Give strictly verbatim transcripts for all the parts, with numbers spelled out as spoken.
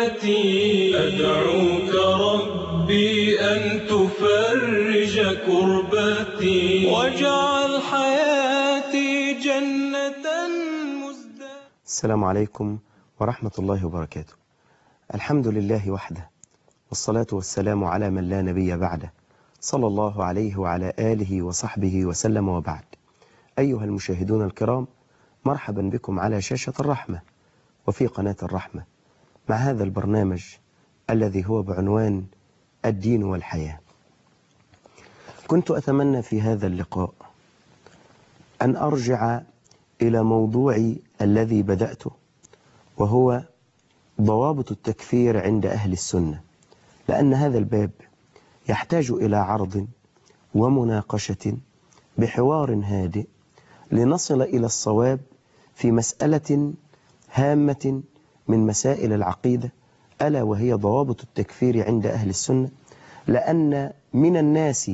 كربتي أدعوك ربي أن تفرج كربتي واجعل حياتي جنة مزدهرة. السلام عليكم ورحمة الله وبركاته. الحمد لله وحده، والصلاة والسلام على من لا نبي بعده، صلى الله عليه وعلى آله وصحبه وسلم، وبعد. أيها المشاهدون الكرام، مرحبا بكم على شاشة الرحمة وفي قناة الرحمة مع هذا البرنامج الذي هو بعنوان الدين والحياة. كنت أتمنى في هذا اللقاء أن أرجع إلى موضوعي الذي بدأته، وهو ضوابط التكفير عند أهل السنة، لأن هذا الباب يحتاج إلى عرض ومناقشة بحوار هادئ لنصل إلى الصواب في مسألة هامة من مسائل العقيدة، ألا وهي ضوابط التكفير عند أهل السنة. لأن من الناس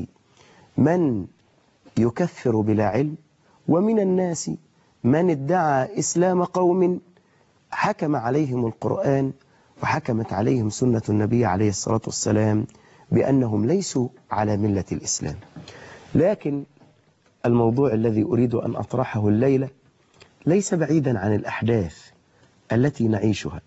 من يكفر بلا علم، ومن الناس من ادعى إسلام قوم حكم عليهم القرآن وحكمت عليهم سنة النبي عليه الصلاة والسلام بأنهم ليسوا على ملة الإسلام. لكن الموضوع الذي أريد أن أطرحه الليلة ليس بعيدا عن الأحداث التي نعيشها،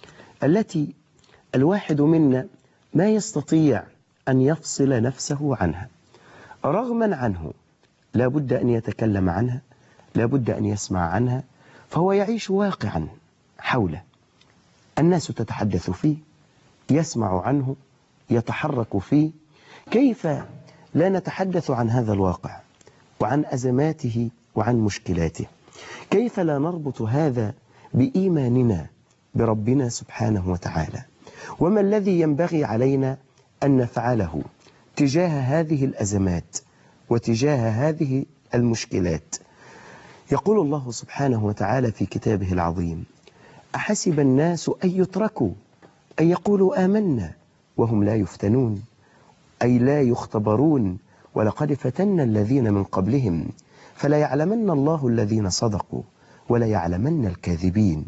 التي الواحد منا ما يستطيع أن يفصل نفسه عنها، رغما عنه لا بد أن يتكلم عنها، لا بد أن يسمع عنها، فهو يعيش واقعا حوله، الناس تتحدث فيه، يسمع عنه، يتحرك فيه. كيف لا نتحدث عن هذا الواقع وعن أزماته وعن مشكلاته؟ كيف لا نربط هذا بإيماننا بربنا سبحانه وتعالى؟ وما الذي ينبغي علينا أن نفعله تجاه هذه الأزمات وتجاه هذه المشكلات؟ يقول الله سبحانه وتعالى في كتابه العظيم: أحسب الناس أن يتركوا أن يقولوا آمنا وهم لا يفتنون، أي لا يختبرون، ولقد فتنا الذين من قبلهم فلا يعلمن الله الذين صدقوا ولا يعلمن الكاذبين.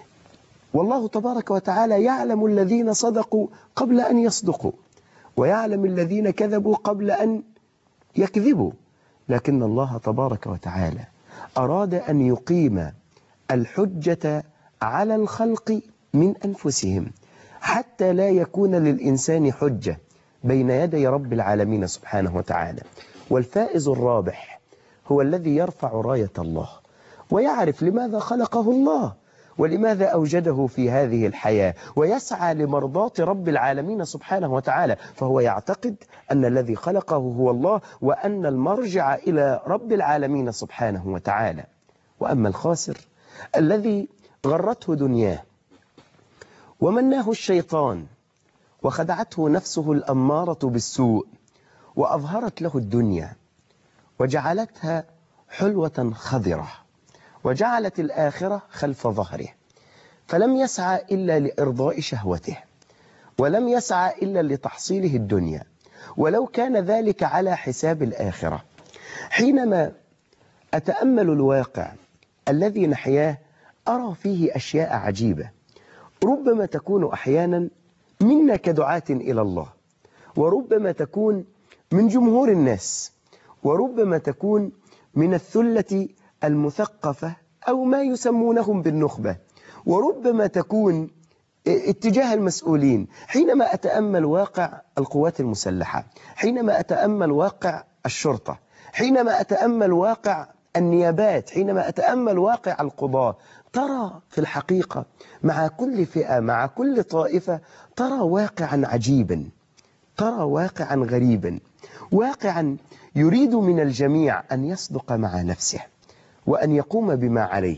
والله تبارك وتعالى يعلم الذين صدقوا قبل أن يصدقوا، ويعلم الذين كذبوا قبل أن يكذبوا. لكن الله تبارك وتعالى أراد أن يقيم الحجة على الخلق من أنفسهم، حتى لا يكون للإنسان حجة بين يدي رب العالمين سبحانه وتعالى. والفائز الرابح هو الذي يرفع راية الله ويعرف لماذا خلقه الله ولماذا أوجده في هذه الحياة، ويسعى لمرضاة رب العالمين سبحانه وتعالى، فهو يعتقد أن الذي خلقه هو الله، وأن المرجع إلى رب العالمين سبحانه وتعالى. وأما الخاسر الذي غرته دنياه ومناه الشيطان وخدعته نفسه الأمارة بالسوء وأظهرت له الدنيا وجعلتها حلوة خضرة، وجعلت الآخرة خلف ظهره، فلم يسعى إلا لإرضاء شهوته، ولم يسعى إلا لتحصيله الدنيا، ولو كان ذلك على حساب الآخرة. حينما أتأمل الواقع الذي نحياه أرى فيه أشياء عجيبة، ربما تكون أحيانا منا كدعاة إلى الله، وربما تكون من جمهور الناس، وربما تكون من الثلة المثقفة أو ما يسمونهم بالنخبة، وربما تكون اتجاه المسؤولين. حينما أتأمل واقع القوات المسلحة، حينما أتأمل واقع الشرطة، حينما أتأمل واقع النيابات، حينما أتأمل واقع القضاء، ترى في الحقيقة مع كل فئة، مع كل طائفة، ترى واقعا عجيبا، ترى واقعا غريبا، واقعا يريد من الجميع أن يصدق مع نفسه وأن يقوم بما عليه.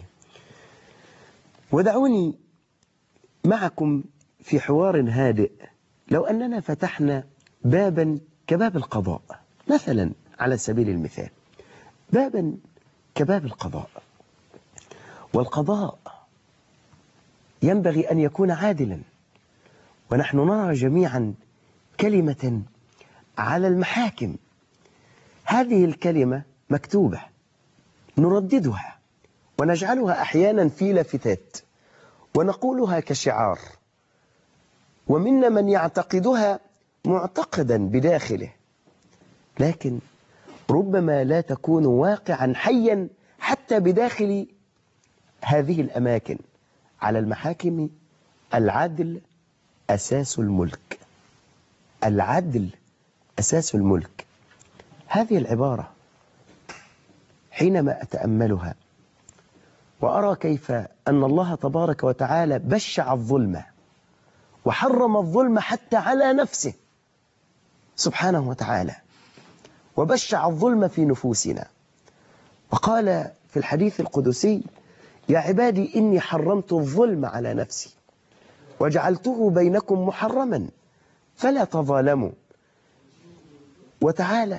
ودعوني معكم في حوار هادئ، لو أننا فتحنا بابا كباب القضاء مثلا، على سبيل المثال، بابا كباب القضاء، والقضاء ينبغي أن يكون عادلا، ونحن نرى جميعا كلمة على المحاكم، هذه الكلمة مكتوبة نرددها ونجعلها أحيانا في لافتات ونقولها كشعار، ومنا من يعتقدها معتقدا بداخله، لكن ربما لا تكون واقعا حيا حتى بداخل هذه الأماكن. على المحاكم العدل أساس الملك، العدل أساس الملك. هذه العبارة حينما أتأملها وأرى كيف أن الله تبارك وتعالى بشع الظلم وحرم الظلم حتى على نفسه سبحانه وتعالى، وبشع الظلم في نفوسنا، وقال في الحديث القدسي: يا عبادي إني حرمت الظلم على نفسي وجعلته بينكم محرما فلا تظالموا. وتعالى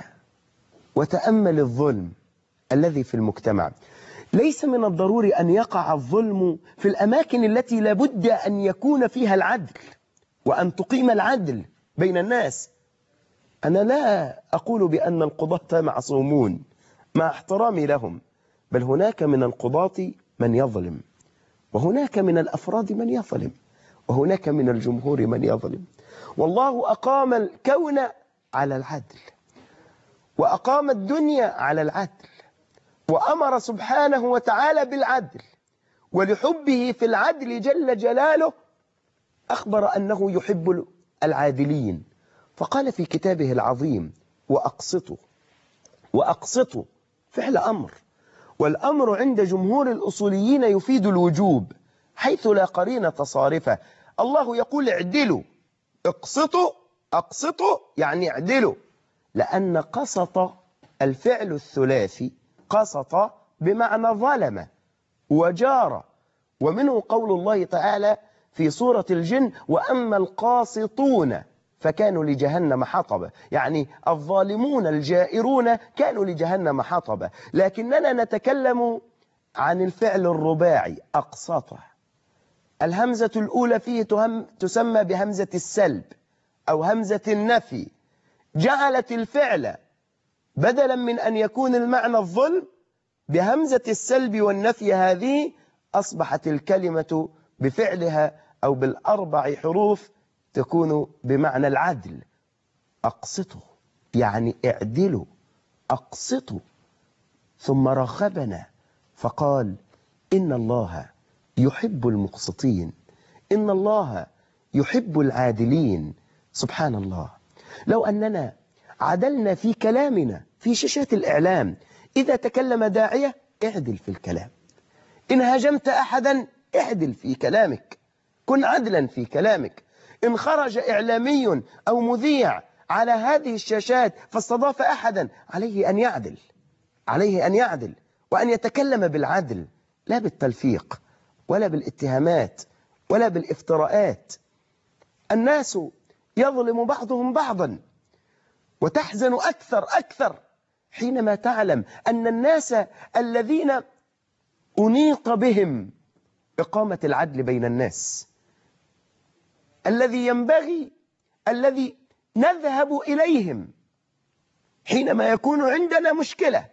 وتأمل الظلم الذي في المجتمع. ليس من الضروري أن يقع الظلم في الأماكن التي لابد أن يكون فيها العدل وأن تقيم العدل بين الناس. أنا لا أقول بأن القضاة معصومون مع احترامي لهم، بل هناك من القضاة من يظلم، وهناك من الأفراد من يظلم، وهناك من الجمهور من يظلم. والله أقام الكون على العدل، وأقام الدنيا على العدل، وأمر سبحانه وتعالى بالعدل، ولحبه في العدل جل جلاله أخبر أنه يحب العادلين، فقال في كتابه العظيم: وأقسطوا. وأقسطوا فعل أمر، والأمر عند جمهور الأصوليين يفيد الوجوب حيث لا قرينة صارفة. الله يقول: اعدلوا، اقسطوا، اقسطوا يعني اعدلوا، لأن قسط الفعل الثلاثي، قسط بمعنى ظلم وجار، ومنه قول الله تعالى في سورة الجن: وأما القاسطون فكانوا لجهنم حطبا، يعني الظالمون الجائرون كانوا لجهنم حطبا. لكننا نتكلم عن الفعل الرباعي أقسطه. الهمزة الأولى فيه تهم تسمى بهمزة السلب أو همزة النفي، جعلت الفعل بدلا من أن يكون المعنى الظلم بهمزة السلب والنفي، هذه أصبحت الكلمة بفعلها أو بالأربع حروف تكون بمعنى العدل. أقسطوا يعني اعدلوا، أقسطوا. ثم رغبنا فقال: إن الله يحب المقسطين، إن الله يحب العادلين. سبحان الله، لو أننا عدلنا في كلامنا في شاشات الإعلام، إذا تكلم داعية اعدل في الكلام، إن هاجمت أحدا اعدل في كلامك، كن عدلا في كلامك. إن خرج إعلامي أو مذيع على هذه الشاشات فاستضاف أحدا، عليه أن يعدل، عليه أن يعدل وأن يتكلم بالعدل، لا بالتلفيق ولا بالاتهامات ولا بالافتراءات. الناس يظلم بعضهم بعضا، وتحزن أكثر أكثر حينما تعلم أن الناس الذين أنيط بهم إقامة العدل بين الناس، الذي ينبغي الذي نذهب إليهم حينما يكون عندنا مشكلة،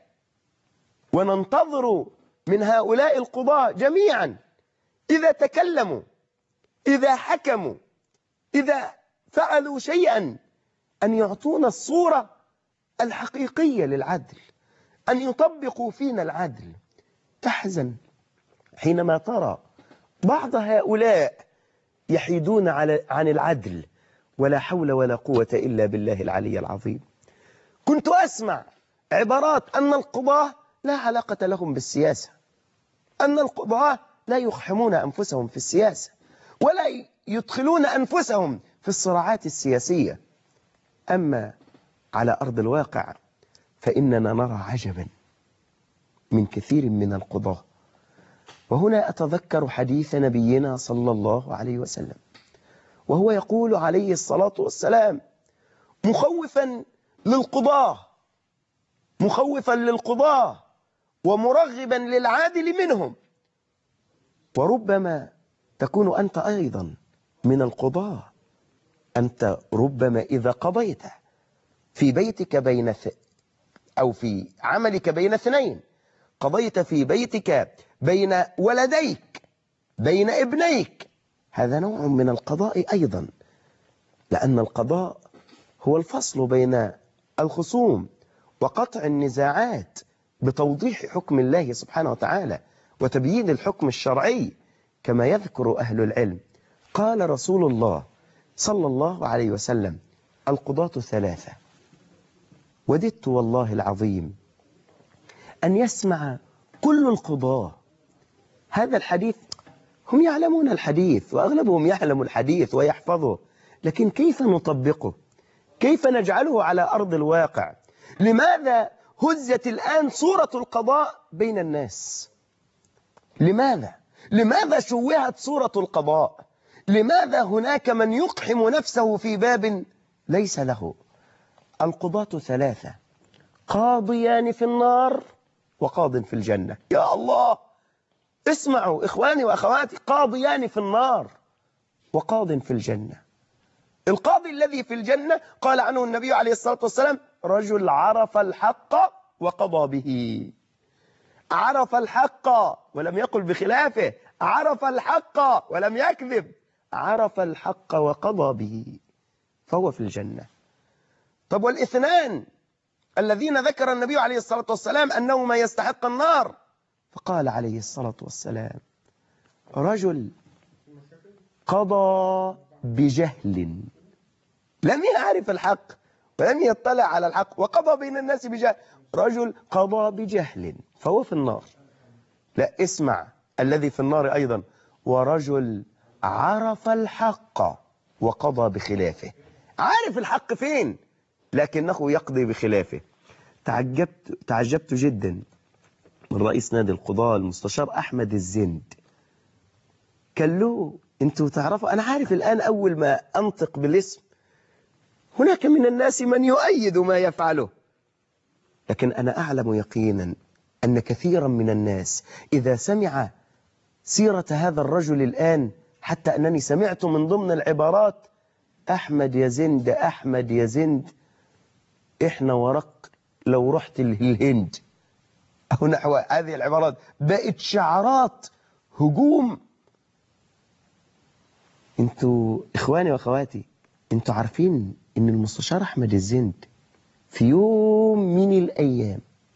وننتظر من هؤلاء القضاة جميعا إذا تكلموا، إذا حكموا، إذا فعلوا شيئا أن يعطونا الصورة الحقيقية للعدل، أن يطبقوا فينا العدل. تحزن حينما ترى بعض هؤلاء يحيدون على عن العدل، ولا حول ولا قوة إلا بالله العلي العظيم. كنت أسمع عبارات أن القضاة لا علاقة لهم بالسياسة، أن القضاة لا يقحمون أنفسهم في السياسة ولا يدخلون أنفسهم في الصراعات السياسية. أما على أرض الواقع فإننا نرى عجبا من كثير من القضاة. وهنا أتذكر حديث نبينا صلى الله عليه وسلم، وهو يقول عليه الصلاة والسلام مخوفا للقضاة، مخوفا للقضاة ومرغبا للعادل منهم. وربما تكون أنت أيضا من القضاة، أنت ربما إذا قضيت في بيتك بين ث... أو في عملك بين اثنين، قضيت في بيتك بين ولديك، بين ابنيك، هذا نوع من القضاء أيضا. لأن القضاء هو الفصل بين الخصوم وقطع النزاعات بتوضيح حكم الله سبحانه وتعالى وتبيين الحكم الشرعي كما يذكر أهل العلم. قال رسول الله صلى الله عليه وسلم: القضاة ثلاثة. وددت والله العظيم أن يسمع كل القضاة هذا الحديث. هم يعلمون الحديث وأغلبهم يعلم الحديث ويحفظه، لكن كيف نطبقه؟ كيف نجعله على أرض الواقع؟ لماذا هزت الآن صورة القضاء بين الناس؟ لماذا؟ لماذا شوهت صورة القضاء؟ لماذا هناك من يقحم نفسه في باب ليس له؟ القضاة ثلاثة: قاضيان في النار وقاض في الجنة. يا الله، اسمعوا إخواني وأخواتي، قاضيان في النار وقاض في الجنة. القاضي الذي في الجنة قال عنه النبي عليه الصلاة والسلام: رجل عرف الحق وقضى به. عرف الحق ولم يقل بخلافه، عرف الحق ولم يكذب، عرف الحق وقضى به، فهو في الجنة. طب والاثنان الذين ذكر النبي عليه الصلاة والسلام أنهما يستحق النار، فقال عليه الصلاة والسلام: رجل قضى بجهل، لم يعرف الحق ولم يطلع على الحق وقضى بين الناس بجهل. رجل قضى بجهل فهو في النار. لا، اسمع الذي في النار أيضا: ورجل عرف الحق وقضى بخلافه. عارف الحق فين لكنه يقضي بخلافه. تعجبت تعجبت جدا من رئيس نادي القضاة المستشار أحمد الزند. قال له: انتوا تعرفوا، أنا عارف الآن أول ما أنطق بالاسم هناك من الناس من يؤيد ما يفعله، لكن أنا أعلم يقينا أن كثيرا من الناس إذا سمع سيرة هذا الرجل الآن، حتى أنني سمعت من ضمن العبارات: أحمد يا زند، أحمد يا زند، إحنا ورق لو رحت الهند، أو نحو هذه العبارات. بقت شعارات هجوم. انتوا إخواني وأخواتي، انتوا عارفين ان المستشار أحمد الزند في يوم من الأيام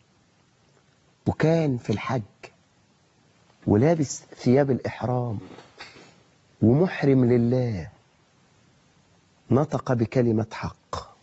وكان في الحج ولابس ثياب الإحرام ومحرم لله، نطق بكلمة حق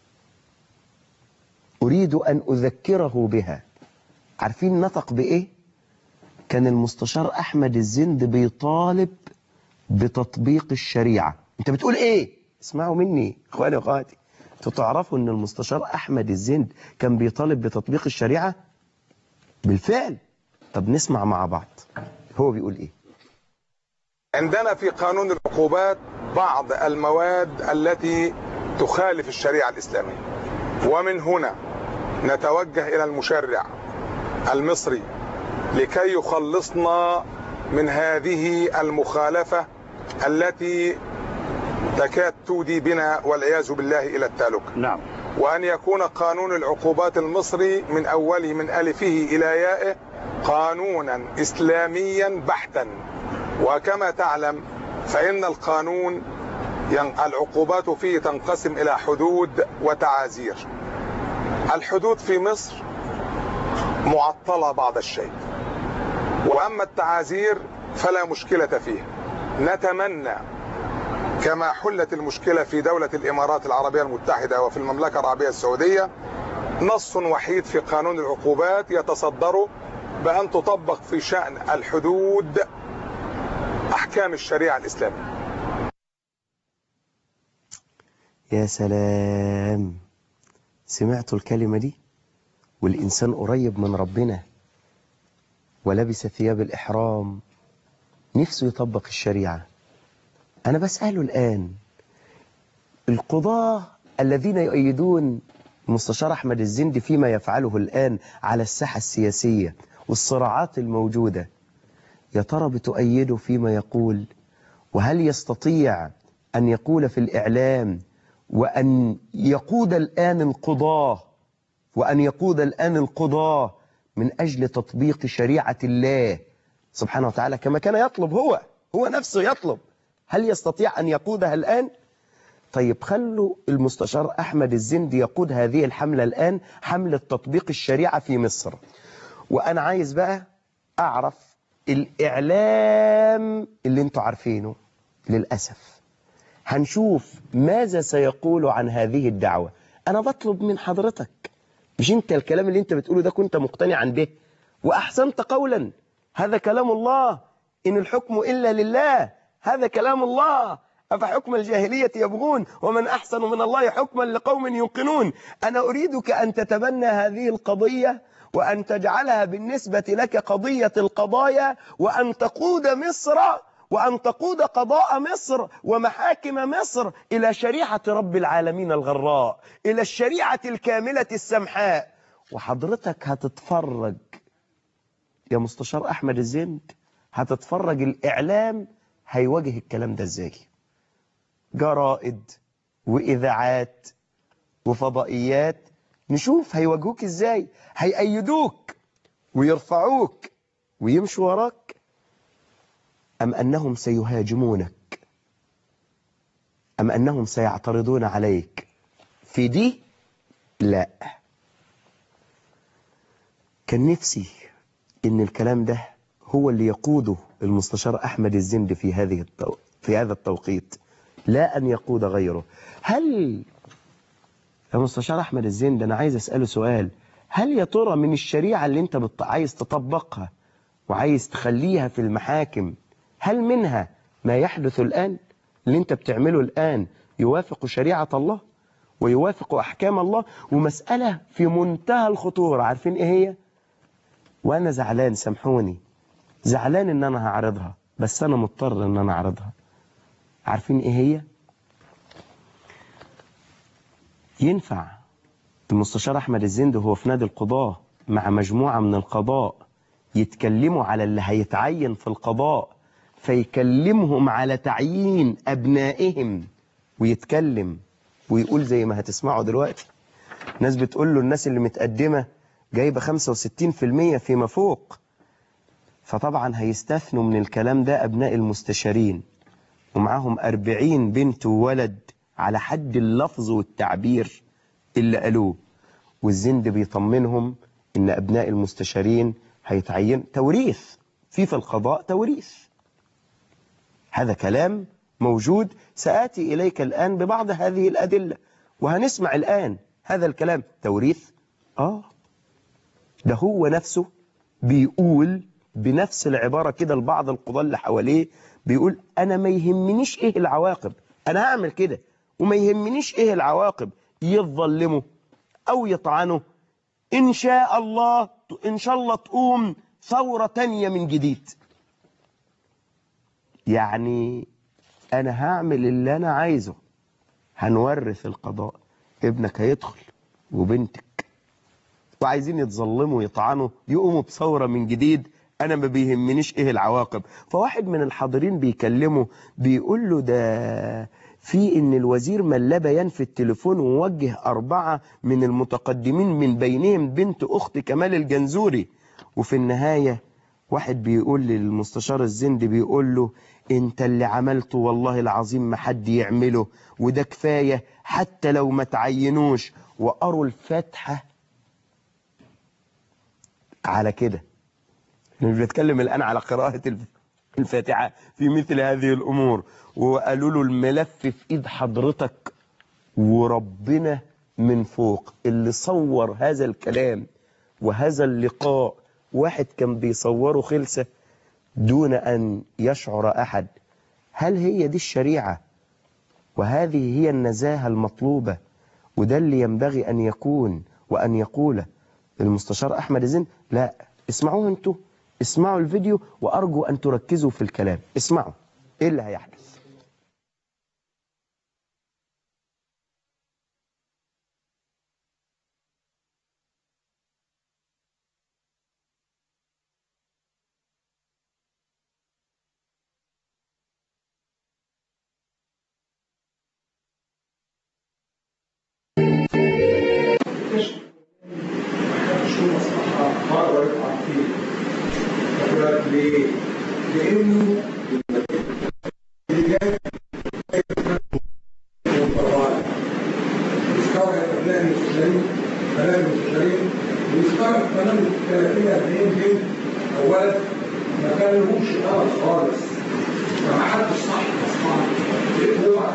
أريد أن أذكره بها. عارفين نطق بإيه؟ كان المستشار أحمد الزند بيطالب بتطبيق الشريعة. انت بتقول ايه؟ اسمعوا مني اخواني واخواتي، انتوا تعرفوا ان المستشار احمد الزند كان بيطالب بتطبيق الشريعة بالفعل. طب نسمع مع بعض هو بيقول ايه. عندنا في قانون العقوبات بعض المواد التي تخالف الشريعة الإسلامية، ومن هنا نتوجه إلى المشرع المصري لكي يخلصنا من هذه المخالفة التي تكاد تودي بنا والعياذ بالله إلى التهلكة. نعم. وأن يكون قانون العقوبات المصري من أوله من ألفه إلى يائه قانونا إسلاميا بحتا. وكما تعلم فإن القانون العقوبات فيه تنقسم إلى حدود وتعازير. الحدود في مصر معطلة بعض الشيء، وأما التعازير فلا مشكلة فيه. نتمنى كما حلت المشكلة في دولة الإمارات العربية المتحدة وفي المملكة العربية السعودية نص وحيد في قانون العقوبات يتصدر بأن تطبق في شأن الحدود أحكام الشريعة الإسلامية. يا سلام، سمعتوا الكلمة دي؟ والإنسان قريب من ربنا ولبس ثياب الإحرام نفسه يطبق الشريعة. أنا بسأله الآن، القضاة الذين يؤيدون المستشار أحمد الزند فيما يفعله الآن على الساحة السياسية والصراعات الموجودة، يا ترى بتؤيده فيما يقول؟ وهل يستطيع أن يقول في الإعلام وأن يقود الآن القضاة وأن يقود الآن القضاة من أجل تطبيق شريعة الله سبحانه وتعالى كما كان يطلب هو هو نفسه يطلب؟ هل يستطيع أن يقودها الآن؟ طيب خلوا المستشار أحمد الزندي يقود هذه الحملة الآن، حملة تطبيق الشريعة في مصر. وأنا عايز بقى أعرف الإعلام اللي انتوا عارفينه للأسف. هنشوف ماذا سيقول عن هذه الدعوة. أنا بطلب من حضرتك، مش انت الكلام اللي انت بتقوله ده كنت مقتنعا به وأحسنت قولا، هذا كلام الله، إن الحكم إلا لله، هذا كلام الله، أفحكم الجاهلية يبغون ومن أحسن من الله حكما لقوم يوقنون. أنا أريدك أن تتبنى هذه القضية وأن تجعلها بالنسبة لك قضية القضايا، وأن تقود مصر وأن تقود قضاء مصر ومحاكم مصر إلى شريعة رب العالمين الغراء، إلى الشريعة الكاملة السمحاء. وحضرتك هتتفرج يا مستشار أحمد الزند، هتتفرج الإعلام هيواجه الكلام ده إزاي. جرائد وإذاعات وفضائيات، نشوف هيواجهوك إزاي، هيأيدوك ويرفعوك ويمشوا وراك، أم أنهم سيهاجمونك، أم أنهم سيعترضون عليك في دي. لا، كان نفسي إن الكلام ده هو اللي يقوده المستشار أحمد الزند في هذه التو... في هذا التوقيت، لا أن يقود غيره. هل يا مستشار أحمد الزند، أنا عايز أسأله سؤال، هل يا ترى من الشريعة اللي أنت بت... عايز تطبقها وعايز تخليها في المحاكم، هل منها ما يحدث الآن اللي أنت بتعمله الآن يوافق شريعة الله ويوافق أحكام الله؟ ومسألة في منتهى الخطورة، عارفين إيه هي؟ وأنا زعلان، سامحوني، زعلان إن أنا هعرضها، بس أنا مضطر إن أنا أعرضها. عارفين إيه هي؟ ينفع المستشار أحمد الزند وهو في نادي القضاء مع مجموعة من القضاء يتكلموا على اللي هيتعين في القضاء، فيكلمهم على تعيين أبنائهم، ويتكلم ويقول زي ما هتسمعوا دلوقتي، ناس بتقول له الناس اللي متقدمة جايبة خمسة وستين في المية فيما فوق، فطبعا هيستثنوا من الكلام ده أبناء المستشارين، ومعاهم أربعين بنت وولد على حد اللفظ والتعبير اللي قالوه. والزند بيطمنهم إن أبناء المستشارين هيتعين توريث في في القضاء، توريث. هذا كلام موجود، سآتي إليك الآن ببعض هذه الأدلة، وهنسمع الآن هذا الكلام. توريث؟ آه، ده هو نفسه بيقول بنفس العبارة كده لبعض القضاة اللي حواليه، بيقول أنا ما يهمنيش إيه العواقب، أنا هعمل كده وما يهمنيش إيه العواقب، يتظلموا أو يطعنوا، إن شاء الله إن شاء الله تقوم ثورة تانية من جديد. يعني أنا هعمل اللي أنا عايزه، هنورث القضاء، ابنك هيدخل وبنتك، وعايزين يتظلموا ويطعنوا يقوموا بثورة من جديد، أنا ما بيهمنيش إيه العواقب. فواحد من الحاضرين بيكلمه بيقول له ده في إن الوزير ملا بيان في التليفون ووجه أربعة من المتقدمين من بينهم بنت أخت كمال الجنزوري. وفي النهاية واحد بيقول للمستشار الزند، بيقول له انت اللي عملته والله العظيم ما حد يعمله، وده كفاية حتى لو ما تعينوش. وقروا الفاتحة على كده. مش بتكلم الآن على قراءة الفاتحة في مثل هذه الأمور. وقالوا له الملف في إيد حضرتك، وربنا من فوق اللي صور هذا الكلام وهذا اللقاء، واحد كان بيصوره خلسة دون أن يشعر أحد. هل هي دي الشريعة؟ وهذه هي النزاهة المطلوبة، وده اللي ينبغي أن يكون وأن يقول المستشار أحمد الزند؟ لا، اسمعوه انتوا، اسمعوا الفيديو، وأرجو أن تركزوا في الكلام. اسمعوا إيه اللي هيحدث. ليه؟ لأنه اللي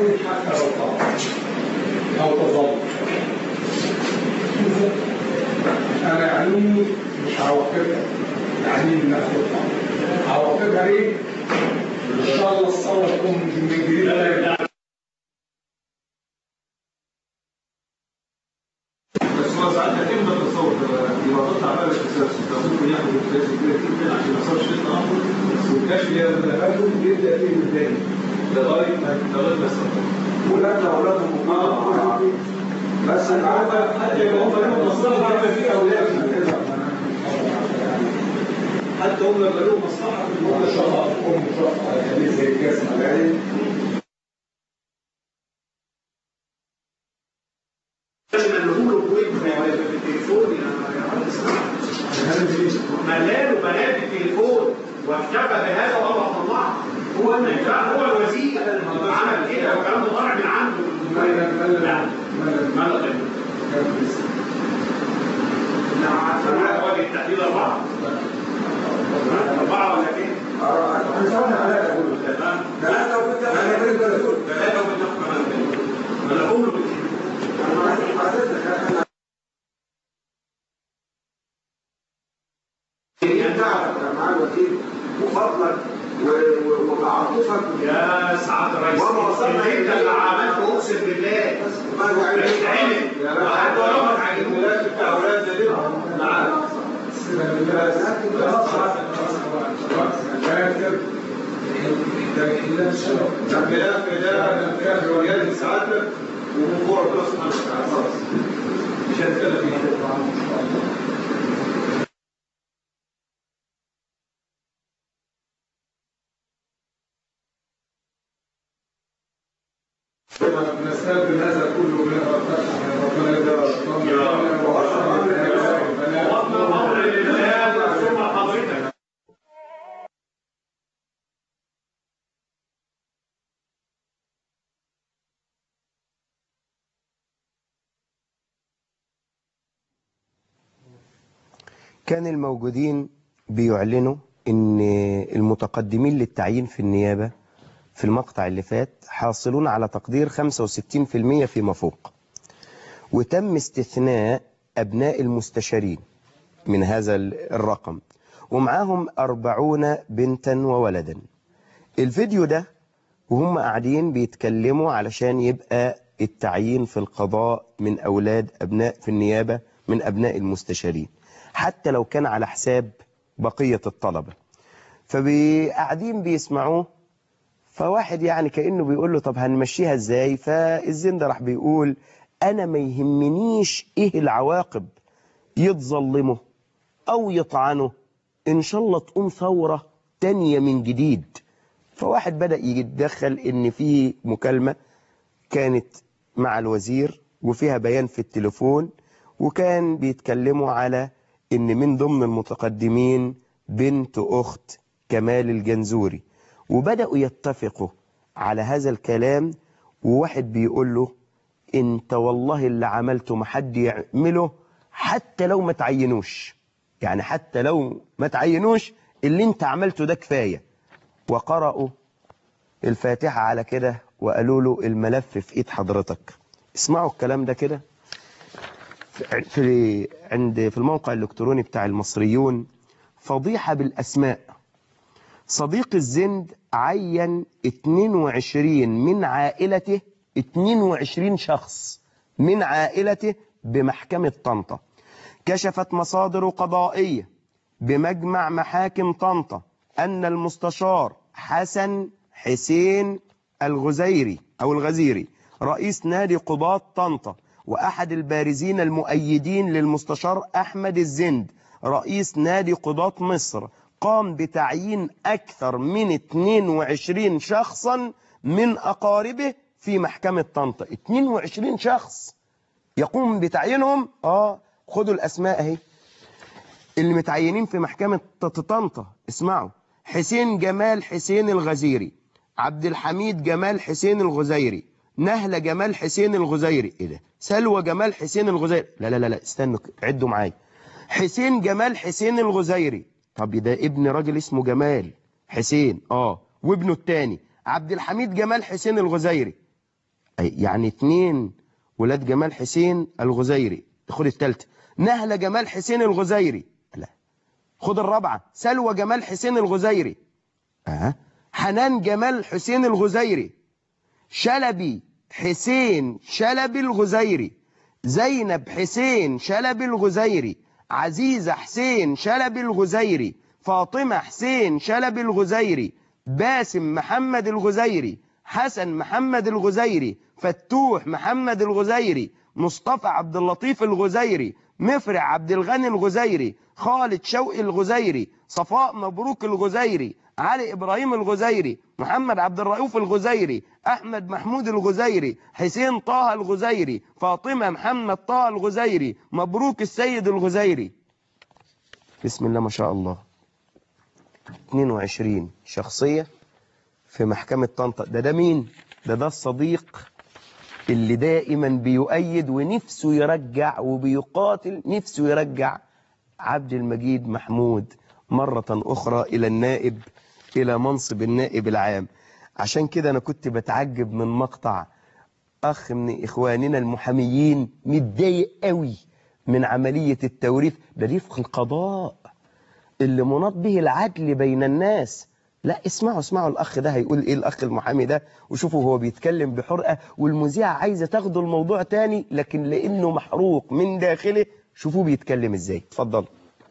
تعويض حتى لو طبعا او تظلم. انا يعني مش هوقفها تعليم الناس الطبع، هوقفها ليه؟ ان شاء الله الثوره تكون من جديد. بس هو ساعات كلمه التصور يبقى تطلع بقى الاساس ممكن ياخد الاساس كبير جدا عشان ما يحصلش تناقض، والكشف يتبادل بيبدا فيه من تاني لغايه ما لغايه ما يصل. ولادنا اولادهم مع بس العاده حتى يبقى هم لهم مصلحه يبقى في اولادهم كده، حتى هم يبقى لهم مصلحه في الموضوع ده. شرف ام شرف خليه زي الكاس ملاعين. لازم نقول له كويس في التليفون ملاله بنات التليفون واكتفى بهذا وامر الله. هو هو الوزير عمل كده والكلام ده طالع من عنده. لا ملل لا وجه التحديد اربعه اربعه ولا ايه؟ ثلاثه اقول تمام ثلاثه وثلاثه ثلاثه ما انا اقول له انت تعرف يا معالي الوزير وفضلك وتعاطفك يا سعاده الرئيس وما وصلنا انت اللي عملته اقسم بالله ما يتعمل وحتى ولو ما تعجبناش الاولاد دي معانا ده خلاف ده خلاف رجال سعادتك وجمهور الله سبحانه وتعالى مش هنتكلم فيه. نستقبل هذا كله من ربنا يرضى كان الموجودين بيعلنوا ان المتقدمين للتعيين في النيابة في المقطع اللي فات حاصلون على تقدير خمسة وستين بالمئة فيما فوق، وتم استثناء أبناء المستشارين من هذا الرقم ومعاهم أربعون بنتا وولدا. الفيديو ده وهم قاعدين بيتكلموا علشان يبقى التعيين في القضاء من أولاد أبناء في النيابة من أبناء المستشارين حتى لو كان على حساب بقية الطلبة، فقاعدين بيسمعوه. فواحد يعني كأنه بيقول له طب هنمشيها ازاي؟ فالزند راح بيقول انا ما يهمنيش ايه العواقب، يتظلموا او يطعنوا ان شاء الله تقوم ثورة تانية من جديد. فواحد بدأ يتدخل ان في مكالمة كانت مع الوزير وفيها بيان في التليفون، وكان بيتكلموا على ان من ضمن المتقدمين بنت اخت كمال الجنزوري، وبدأوا يتفقوا على هذا الكلام. وواحد بيقول له انت والله اللي عملته ما حد يعمله حتى لو ما تعينوش، يعني حتى لو ما تعينوش اللي انت عملته ده كفاية. وقرأوا الفاتحة على كده وقالوا له الملف في ايد حضرتك. اسمعوا الكلام ده كده في عند في الموقع الالكتروني بتاع المصريون. فضيحة بالاسماء. صديق الزند عين اثنين وعشرين من عائلته، اثنين وعشرين شخص من عائلته بمحكمة طنطا. كشفت مصادر قضائية بمجمع محاكم طنطا أن المستشار حسن حسين الغزيري أو الغزيري رئيس نادي قضاة طنطا وأحد البارزين المؤيدين للمستشار أحمد الزند رئيس نادي قضاة مصر قام بتعيين أكثر من اثنين وعشرين شخصا من أقاربه في محكمة طنطا. اثنين وعشرين شخص يقوم بتعيينهم. آه خدوا الأسماء اهي اللي متعينين في محكمة طنطا. اسمعوا: حسين جمال حسين الغزيري، عبد الحميد جمال حسين الغزيري، نهلة جمال حسين الغزيري. ايه ده؟ سلوى جمال حسين الغزيري. لا لا لا لا استنوا عدوا معايا. حسين جمال حسين الغزيري، طب ده ابن راجل اسمه جمال حسين اه وابنه الثاني عبد الحميد جمال حسين الغزيري. يعني اتنين ولاد جمال حسين الغزيري. خد الثالثه، نهله جمال حسين الغزيري. لا، خد الرابعه، سلوى جمال حسين الغزيري. اه حنان جمال حسين الغزيري. شلبي حسين شلبي الغزيري. زينب حسين شلبي الغزيري. عزيزة حسين شلبي الغزيري. فاطمة حسين شلبي الغزيري. باسم محمد الغزيري. حسن محمد الغزيري. فتوح محمد الغزيري. مصطفى عبد اللطيف الغزيري. مفرع عبد الغني الغزيري. خالد شوقي الغزيري. صفاء مبروك الغزيري. علي إبراهيم الغزيري. محمد عبد الرؤوف الغزيري. أحمد محمود الغزيري. حسين طه الغزيري. فاطمة محمد طه الغزيري. مبروك السيد الغزيري. بسم الله ما شاء الله. اثنين وعشرين شخصية في محكمة طنطا. ده ده مين؟ ده ده الصديق اللي دائما بيؤيد ونفسه يرجع وبيقاتل، نفسه يرجع عبد المجيد محمود مرة أخرى إلى النائب، إلى منصب النائب العام. عشان كده أنا كنت بتعجب من مقطع أخ من إخواننا المحاميين متضايق قوي من عملية التوريث. ده رفق القضاء اللي مناط به العدل بين الناس. لا اسمعوا اسمعوا الأخ ده هيقول إيه، الأخ المحامي ده، وشوفوا هو بيتكلم بحرقة، والمذيعة عايزة تاخده الموضوع تاني لكن لأنه محروق من داخله شوفوا بيتكلم إزاي. اتفضل.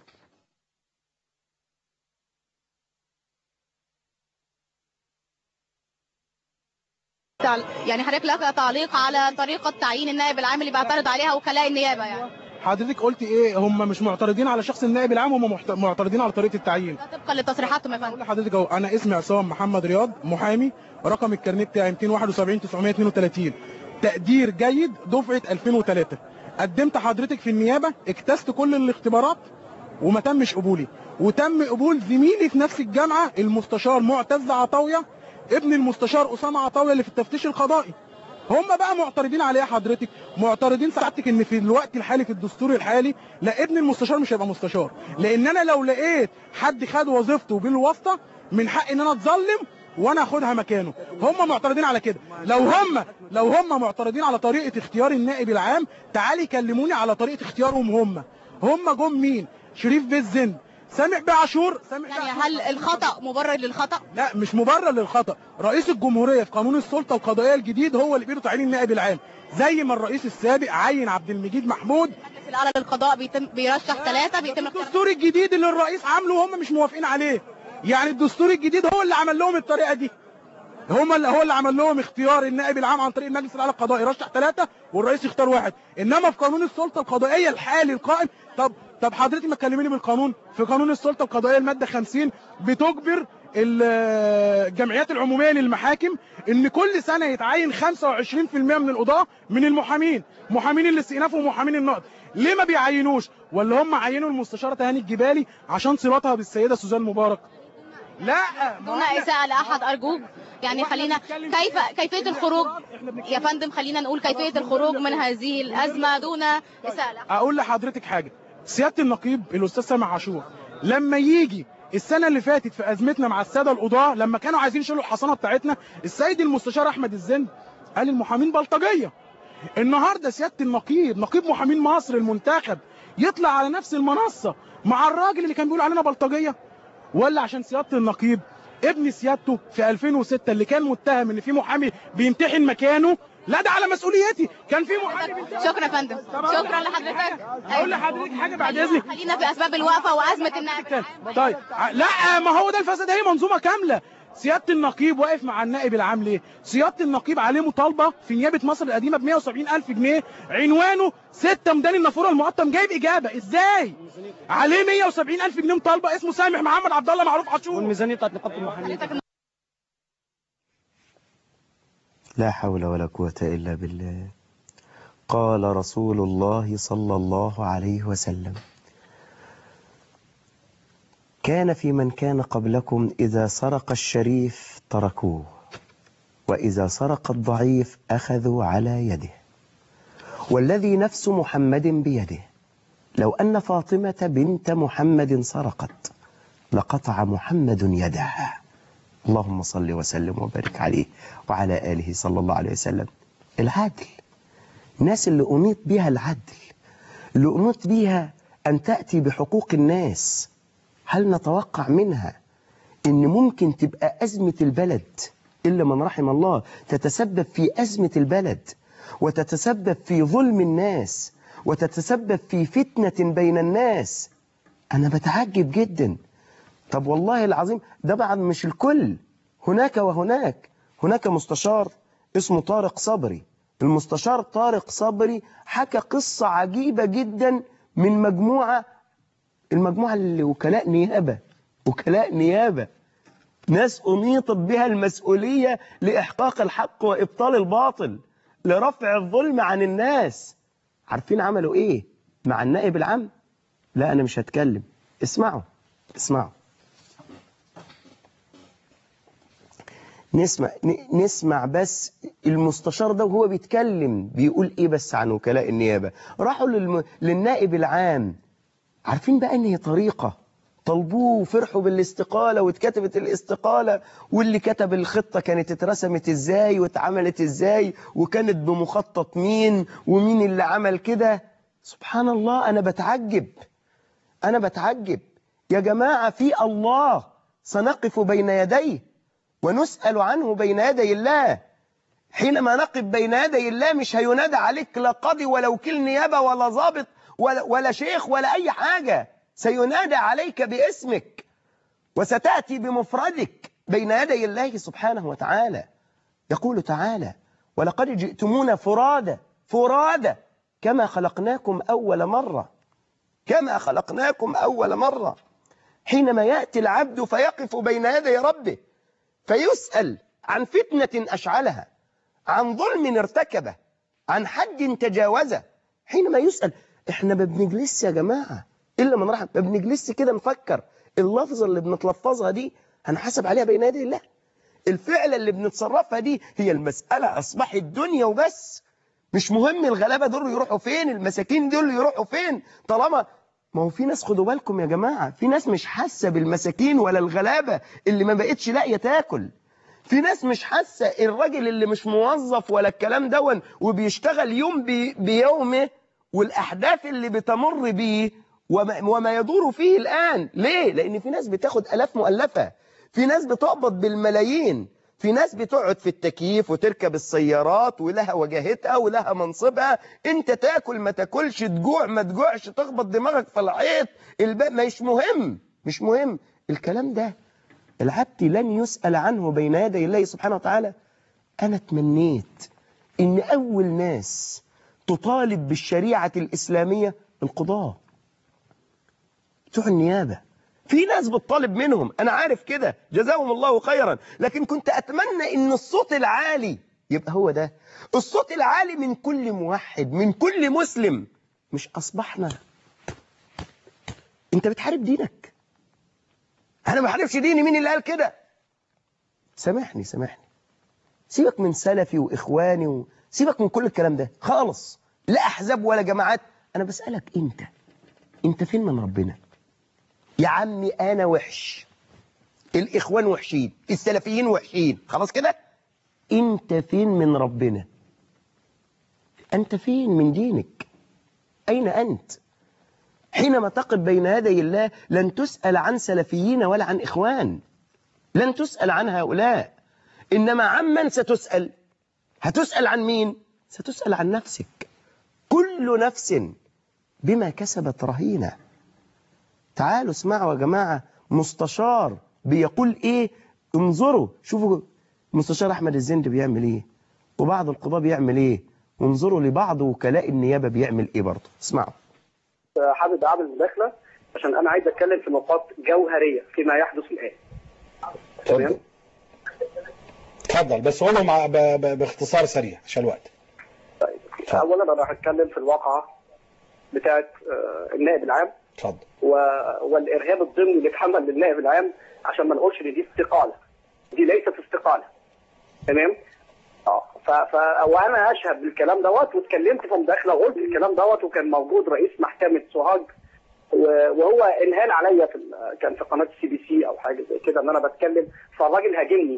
يعني حضرتك لك تعليق على طريقة تعيين النائب العام اللي بيعترض عليها وكلاء النيابة؟ يعني حضرتك قلت ايه؟ هم مش معترضين على شخص النائب العام، هم محت... معترضين على طريقه التعيين. طبقا لتصريحاتهم يا فندم. اقول لحضرتك اهو، انا اسمي عصام محمد رياض، محامي، رقم الكارنيه بتاعي مئتين وواحد وسبعين تسعمئة واثنين وثلاثين، تقدير جيد دفعه ألفين وثلاثة. قدمت حضرتك في النيابه، اجتزت كل الاختبارات وما تمش قبولي، وتم قبول زميلي في نفس الجامعه المستشار معتز عطاويه ابن المستشار اسامه عطاويه اللي في التفتيش القضائي. هم بقى معترضين عليها حضرتك، معترضين سعادتك ان في الوقت الحالي في الدستور الحالي لا، ابن المستشار مش هيبقى مستشار، لان انا لو لقيت حد خد وظيفته بالواسطه من حق ان انا اتظلم وانا اخدها مكانه. هم معترضين على كده. لو هم لو هم معترضين على طريقه اختيار النائب العام، تعالي كلموني على طريقه اختيارهم. هم هم جم مين؟ شريف بيه الزند، سامح بيه عاشور. سامح يعني هل الخطأ مبرر للخطأ؟ لا مش مبرر للخطأ. رئيس الجمهورية في قانون السلطة القضائية الجديد هو اللي بيده تعيين النائب العام، زي ما الرئيس السابق عين عبد المجيد محمود. المجلس الأعلى للقضاء بيتم بيرشح ثلاثة، بيتم الدستور الجديد اللي الرئيس عامله وهم مش موافقين عليه. يعني الدستور الجديد هو اللي عمل لهم الطريقة دي، هم اللي هو اللي عمل لهم اختيار النائب العام عن طريق المجلس الاعلى للقضاء، يرشح ثلاثه والرئيس يختار واحد. انما في قانون السلطه القضائيه الحالي القائم، طب طب حضرتك ما تكلميني بالقانون. في قانون السلطه القضائيه الماده خمسين بتجبر الجمعيات العموميه للمحاكم ان كل سنه يتعين خمسة وعشرين بالمئة من القضاه من المحامين، محامين الاستئناف ومحامين النقض. ليه ما بيعينوش؟ ولا هم عينوا المستشاره تهاني الجبالي عشان صلاتها بالسيده سوزان مبارك؟ لا دون اساءه لاحد ارجوك. يعني خلينا كيف كيفيه الخروج يا فندم، خلينا نقول كيفيه الخروج من هذه الازمه دون اساءه لاحد. اقول لحضرتك حاجه، سياده النقيب الاستاذ سامح عاشور لما يجي السنه اللي فاتت في ازمتنا مع الساده القضاه لما كانوا عايزين يشيلوا الحصانه بتاعتنا، السيد المستشار احمد الزند قال المحامين بلطجيه. النهارده سياده النقيب نقيب محامين مصر المنتخب يطلع على نفس المنصه مع الراجل اللي كان بيقول علينا بلطجيه؟ ولا عشان سياده النقيب ابن سيادته في ألفين وستة اللي كان متهم ان في محامي بيمتحن مكانه؟ لا ده على مسؤوليتي، كان في محامي. شكرا يا فندم، شكرا لحضرتك. اقول لحضرتك حاجه بعد اذنك، خلينا في اسباب الوقفه وازمه النائب. طيب لا ما هو ده الفساد، هي منظومه كامله. سياده النقيب واقف مع النائب العام ليه؟ سياده النقيب عليه مطالبه في نيابه مصر القديمه ب مئة وسبعين ألف جنيه، عنوانه ستة ميدان النافوره المقطم، جايب اجابه ازاي؟ عليه مئة وسبعين ألف جنيه مطالبه، اسمه سامح محمد عبد الله معروف عاشور، والميزانيه بتاعت نقابه المحامين. لا حول ولا قوة إلا بالله. قال رسول الله صلى الله عليه وسلم: كان في من كان قبلكم إذا سرق الشريف تركوه، وإذا سرق الضعيف أخذوا على يده، والذي نفس محمد بيده لو أن فاطمة بنت محمد سرقت لقطع محمد يدها. اللهم صل وسلم وبارك عليه وعلى آله صلى الله عليه وسلم. العدل، الناس اللي أنيط بها العدل، اللي أنيط بها أن تأتي بحقوق الناس. هل نتوقع منها إن ممكن تبقى أزمة البلد إلا من رحم الله تتسبب في أزمة البلد، وتتسبب في ظلم الناس، وتتسبب في فتنة بين الناس؟ أنا بتعجب جدا. طب والله العظيم ده بعد مش الكل، هناك وهناك. هناك مستشار اسمه طارق صبري. المستشار طارق صبري حكى قصة عجيبة جدا من مجموعة، المجموعة اللي وكلاء نيابة، وكلاء نيابة، ناس أنيطت بها المسؤولية لإحقاق الحق وإبطال الباطل، لرفع الظلم عن الناس. عارفين عملوا إيه مع النائب العام؟ لا أنا مش هتكلم، اسمعوا اسمعوا نسمع نسمع بس المستشار ده وهو بيتكلم بيقول إيه بس عن وكلاء النيابة. راحوا للم... للنائب العام. عارفين بقى إن هي طريقة طلبوه وفرحوا بالاستقالة، واتكتبت الاستقالة، واللي كتب الخطة كانت اترسمت ازاي واتعملت ازاي، وكانت بمخطط مين، ومين اللي عمل كده. سبحان الله، أنا بتعجب أنا بتعجب يا جماعة. في الله سنقف بين يديه ونسأل عنه بين يدي الله. حينما نقف بين يدي الله مش هينادى عليك لا قاضي ولا وكيل نيابة ولا ضابط ولا, ولا شيخ ولا أي حاجة، سينادى عليك باسمك، وستأتي بمفردك بين يدي الله سبحانه وتعالى. يقول تعالى: ولقد جئتمونا فرادى فرادى كما خلقناكم أول مرة، كما خلقناكم أول مرة. حينما يأتي العبد فيقف بين يدي ربه فيسأل عن فتنة أشعلها، عن ظلم ارتكبه، عن حد تجاوزه. حينما يسأل، احنا ما بنجلس يا جماعة إلا من رحم، ما بنجلس كده نفكر اللفظة اللي بنتلفظها دي هنحاسب عليها بين يدي الله. الفعل اللي بنتصرفها دي هي المسألة أصبحت دنيا وبس. مش مهم الغلابة دول يروحوا فين، المساكين دول يروحوا فين، طالما ما هو في ناس، خدوا بالكم يا جماعة، في ناس مش حاسة بالمساكين ولا الغلابة اللي ما بقتش لاقية تاكل. في ناس مش حاسة الراجل اللي مش موظف ولا الكلام دون وبيشتغل يوم بي بيومه، والأحداث اللي بتمر بيه وما, وما يدور فيه الآن. ليه؟ لأن في ناس بتاخد ألاف مؤلفة، في ناس بتقبض بالملايين، في ناس بتقعد في التكييف وتركب السيارات ولها وجاهتها ولها منصبها. انت تاكل ما تاكلش، تجوع ما تجوعش، تخبط دماغك في الحيط، الباب مش مهم، مش مهم الكلام ده. العبد لن يسأل عنه بين يدي الله سبحانه وتعالى. أنا تمنيت إن أول ناس تطالب بالشريعة الإسلامية القضاة بتوع النيابة. في ناس بتطالب منهم، أنا عارف كده، جزاهم الله خيرا، لكن كنت أتمنى إن الصوت العالي يبقى هو ده، الصوت العالي من كل موحد، من كل مسلم. مش أصبحنا أنت بتحارب دينك، أنا ما بحاربش ديني، مين اللي قال كده؟ سامحني سامحني، سيبك من سلفي وإخواني و... سيبك من كل الكلام ده خالص، لا أحزاب ولا جماعات. أنا بسألك أنت، أنت فين من ربنا؟ يا عمي أنا وحش، الإخوان وحشين، السلفيين وحشين، خلاص كده. أنت فين من ربنا؟ أنت فين من دينك؟ أين أنت؟ حينما تقف بين يدي الله لن تسأل عن سلفيين ولا عن إخوان، لن تسأل عن هؤلاء، إنما عمن ستسأل. هتسأل عن مين؟ ستسأل عن نفسك. كل نفس بما كسبت رهينة. تعالوا اسمعوا يا جماعة، مستشار بيقول إيه؟ انظروا شوفوا مستشار أحمد الزند بيعمل إيه، وبعض القضاة بيعمل إيه، وانظروا لبعض وكلاء النيابة بيعمل إيه برضه. اسمعوا. حابب أعمل مداخلة عشان أنا عايز أتكلم في نقاط جوهرية فيما يحدث الآن. تمام؟ اتفضل، بس قوله مع ب... ب... باختصار سريع عشان الوقت. طيب، أولا أنا هتكلم في الواقعة بتاعت النائب العام. اتفضل. و... والإرهاب الضمني اللي اتحمل للنائب العام، عشان ما نقولش إن دي استقالة، دي ليست استقالة. تمام؟ اه ف... ف... وانا اشهد بالكلام دوت، واتكلمت في مداخله وقلت الكلام دوت، وكان موجود رئيس محكمه سوهاج وهو انهال عليا في ال... كان في قناه السي بي سي او حاجه زي كده ان انا بتكلم، فالراجل هاجمني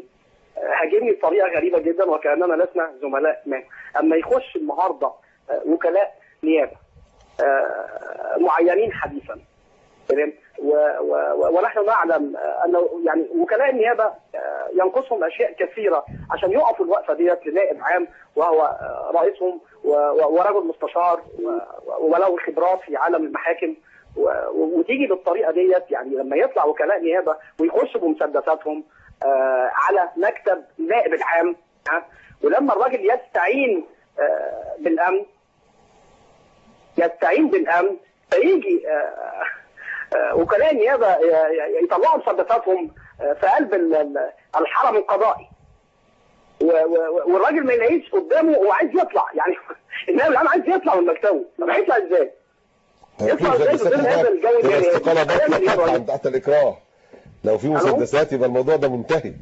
هاجمني بطريقه غريبه جدا وكاننا لسنا زملاء ما. اما يخش النهارده وكلاء نيابه معينين حديثا، تمام، ونحن نعلم ان يعني وكلاء النيابه ينقصهم اشياء كثيره عشان يقفوا الوقفه ديت لنائب عام وهو رئيسهم ورجل مستشار وله خبرات في عالم المحاكم، وتيجي بالطريقه ديت. يعني لما يطلع وكلاء نيابه ويخشوا بمسدساتهم على مكتب نائب العام، ولما الراجل يستعين بالامن يستعين بالامن فيجي وكلاء النيابه يطلعوا مسدساتهم في قلب الحرم القضائي، والراجل ما يلاقيش قدامه وعايز يطلع. يعني النائب العام عايز يطلع من مكتبه، طب هيطلع ازاي؟ يطلع ازاي في ظل هذا الجو الجاري؟ الاستقاله باطله تحت الاكراه. لو في مسدسات يبقى الموضوع ده منتهي.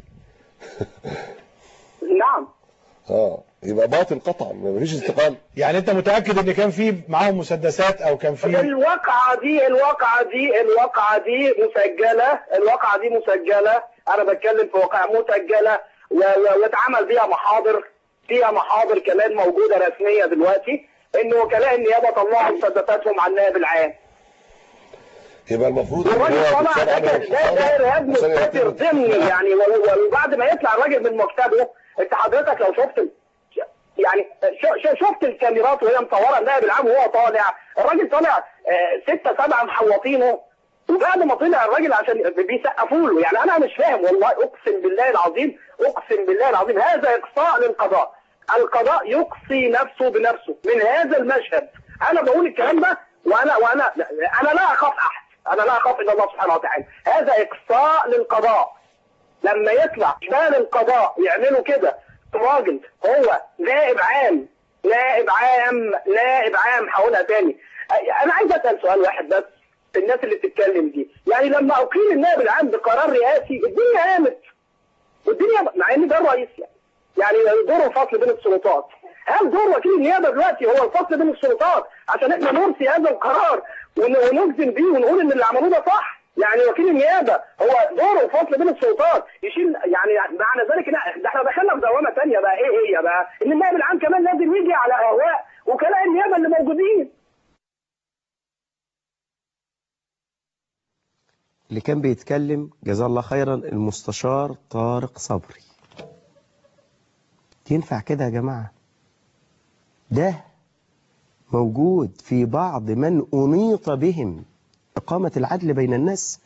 نعم. اه يبقى باطل قطعا، مفيش استقامه. يعني انت متاكد ان كان في معاهم مسدسات او كان في الواقعه دي الواقعه دي الواقعه دي مسجله، الواقعه دي مسجله، انا بتكلم في واقعه مسجله واتعمل بيها محاضر، فيها محاضر كمان موجوده رسميه دلوقتي ان وكلاء النيابه طلعوا مسدساتهم على النائب العام. يبقى المفروض الراجل طلع ده ده ارهاب مستتر ضمني يعني، وبعد ما يطلع الراجل من مكتبه، انت حضرتك لو شفت يعني شفت الكاميرات وهي مصوره النائب العام وهو طالع، الراجل طالع ستة سبعة محوطينه، وبعد ما طلع الراجل عشان بيسقفوا له. يعني انا مش فاهم والله، اقسم بالله العظيم اقسم بالله العظيم هذا اقصاء للقضاء. القضاء يقصي نفسه بنفسه من هذا المشهد. انا بقول الكلام ده وانا وانا انا لا اخاف احد، انا لا اخاف الا الله سبحانه وتعالى. هذا اقصاء للقضاء. لما يطلع شمال القضاء يعملوا كده، راجل هو نائب عام نائب عام نائب عام هقولها تاني. انا عايز اسال سؤال واحد بس في الناس اللي بتتكلم دي، يعني لما اقيم النائب العام بقرار رئاسي الدنيا قامت، والدنيا مع ان ده الرئيس يعني يعني دوره الفصل بين السلطات. هل دور وكيل النيابه دلوقتي هو الفصل بين السلطات عشان احنا نرسي هذا القرار ونجزم بيه ونقول ان اللي عملوه ده صح؟ يعني وكيل النيابه هو دوره الفصل بين السلطات يشيل، يعني معنى ذلك لا، ده احنا دخلنا في دوامه ثانيه بقى. ايه هي بقى؟ ان النائب العام كمان لازم يجي على اهواء وكلاء النيابه اللي موجودين. اللي كان بيتكلم جزاه الله خيرا المستشار طارق صبري. ينفع كده يا جماعة؟ ده موجود في بعض من أنيط بهم إقامة العدل بين الناس.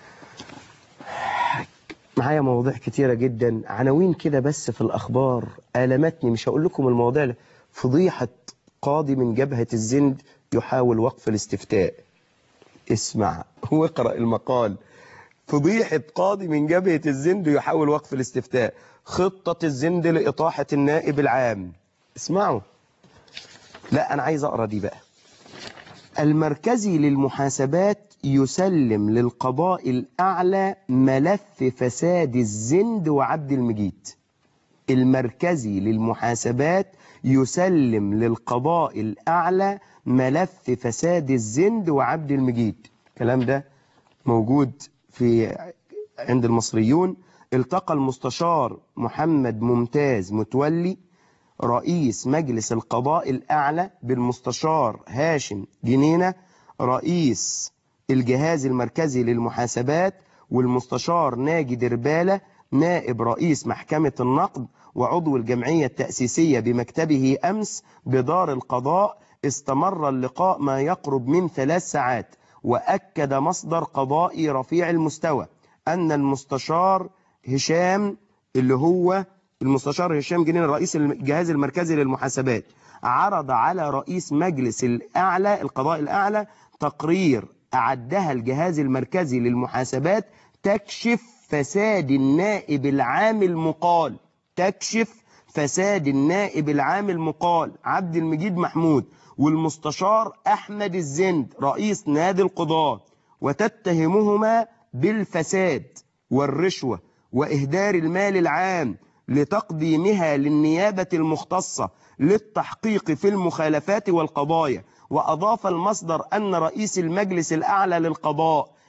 معايا مواضيع كتيرة جدا، عناوين كده بس في الأخبار آلمتني، مش هقول لكم المواضيع. فضيحة قاضي من جبهة الزند يحاول وقف الاستفتاء. اسمع واقرأ المقال. فضيحة قاضي من جبهة الزند يحاول وقف الاستفتاء، خطة الزند لإطاحة النائب العام. اسمعوا. لا أنا عايز أقرأ دي بقى. المركزي للمحاسبات يسلم للقضاء الأعلى ملف فساد الزند وعبد المجيد. المركزي للمحاسبات يسلم للقضاء الأعلى ملف فساد الزند وعبد المجيد. الكلام ده موجود في عند المصريون. التقى المستشار محمد ممتاز متولي رئيس مجلس القضاء الأعلى بالمستشار هاشم جنينة رئيس الجهاز المركزي للمحاسبات، والمستشار ناجي دربالة نائب رئيس محكمة النقد وعضو الجمعية التأسيسية بمكتبه أمس بدار القضاء. استمر اللقاء ما يقرب من ثلاث ساعات، وأكد مصدر قضائي رفيع المستوى أن المستشار هشام اللي هو المستشار هشام جنين رئيس الجهاز المركزي للمحاسبات عرض على رئيس مجلس الأعلى القضاء الأعلى تقرير أعدها الجهاز المركزي للمحاسبات تكشف فساد النائب العام المقال تكشف فساد النائب العام المقال عبد المجيد محمود والمستشار أحمد الزند رئيس نادي القضاة، وتتهمهما بالفساد والرشوة وإهدار المال العام لتقديمها للنيابة المختصة للتحقيق في المخالفات والقضايا. وأضاف المصدر أن رئيس المجلس الأعلى للقضاء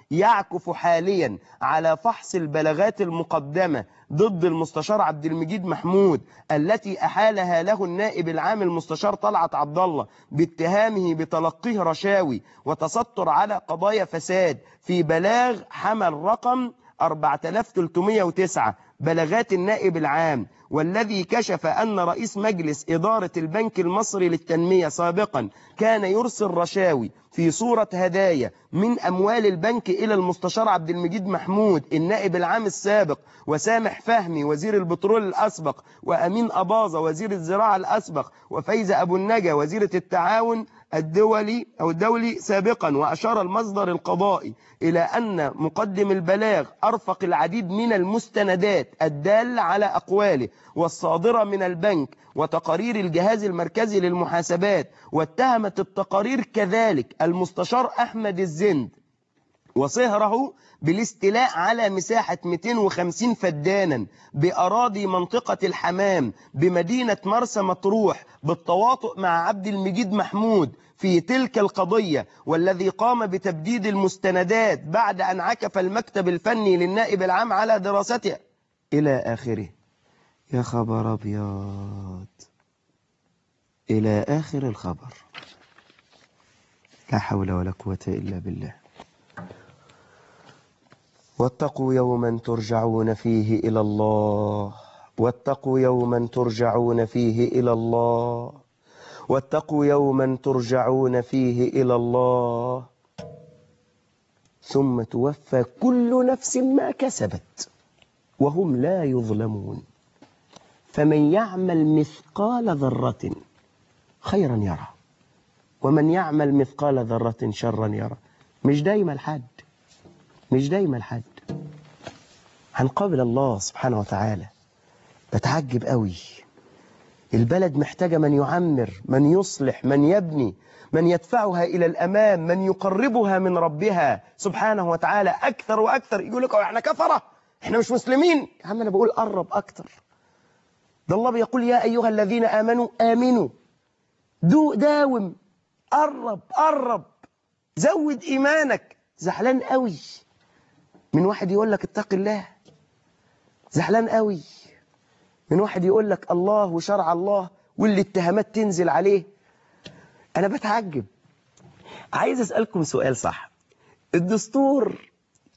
يعكف حاليا على فحص البلاغات المقدمة ضد المستشار عبد المجيد محمود التي أحالها له النائب العام المستشار طلعت عبد الله باتهامه بتلقيه رشاوي وتستر على قضايا فساد في بلاغ حمل رقم أربعة آلاف وثلاثمئة وتسعة بلاغات النائب العام، والذي كشف أن رئيس مجلس إدارة البنك المصري للتنمية سابقا كان يرسل رشاوي في صورة هدايا من أموال البنك إلى المستشار عبد المجيد محمود النائب العام السابق، وسامح فهمي وزير البترول الأسبق، وأمين أباظة وزير الزراعة الأسبق، وفايزة أبو النجا وزيرة التعاون الدولي أو الدولي سابقا. وأشار المصدر القضائي إلى أن مقدم البلاغ أرفق العديد من المستندات الدالة على أقواله والصادرة من البنك وتقارير الجهاز المركزي للمحاسبات، واتهمت التقارير كذلك المستشار أحمد الزند وصهره بالاستيلاء على مساحة مئتين وخمسين فدانا بأراضي منطقة الحمام بمدينة مرسى مطروح بالتواطؤ مع عبد المجيد محمود في تلك القضية، والذي قام بتبديد المستندات بعد أن عكف المكتب الفني للنائب العام على دراستها إلى آخره. يا خبر أبيض، إلى آخر الخبر. لا حول ولا قوة إلا بالله. واتقوا يوما ترجعون فيه إلى الله، واتقوا يوما ترجعون فيه إلى الله، واتقوا يوما ترجعون فيه إلى الله ثم توفى كل نفس ما كسبت وهم لا يظلمون. فمن يعمل مثقال ذرة خيرا يرى ومن يعمل مثقال ذرة شرا يرى. مش دايما الحد، مش دايما الحد. هنقابل الله سبحانه وتعالى. بتعجب قوي. البلد محتاجة من يعمر، من يصلح، من يبني، من يدفعها إلى الأمام، من يقربها من ربها سبحانه وتعالى أكثر وأكثر. يقول لك احنا كفرة، احنا مش مسلمين. يا عم أنا بقول قرب أكثر. ده الله بيقول يا أيها الذين آمنوا آمنوا، دو داوم، قرب قرب، زود إيمانك. زعلان قوي من واحد يقول لك اتق الله، زعلان قوي من واحد يقول لك الله وشرع الله واللي اتهامات تنزل عليه. أنا بتعجب. عايز أسألكم سؤال صح. الدستور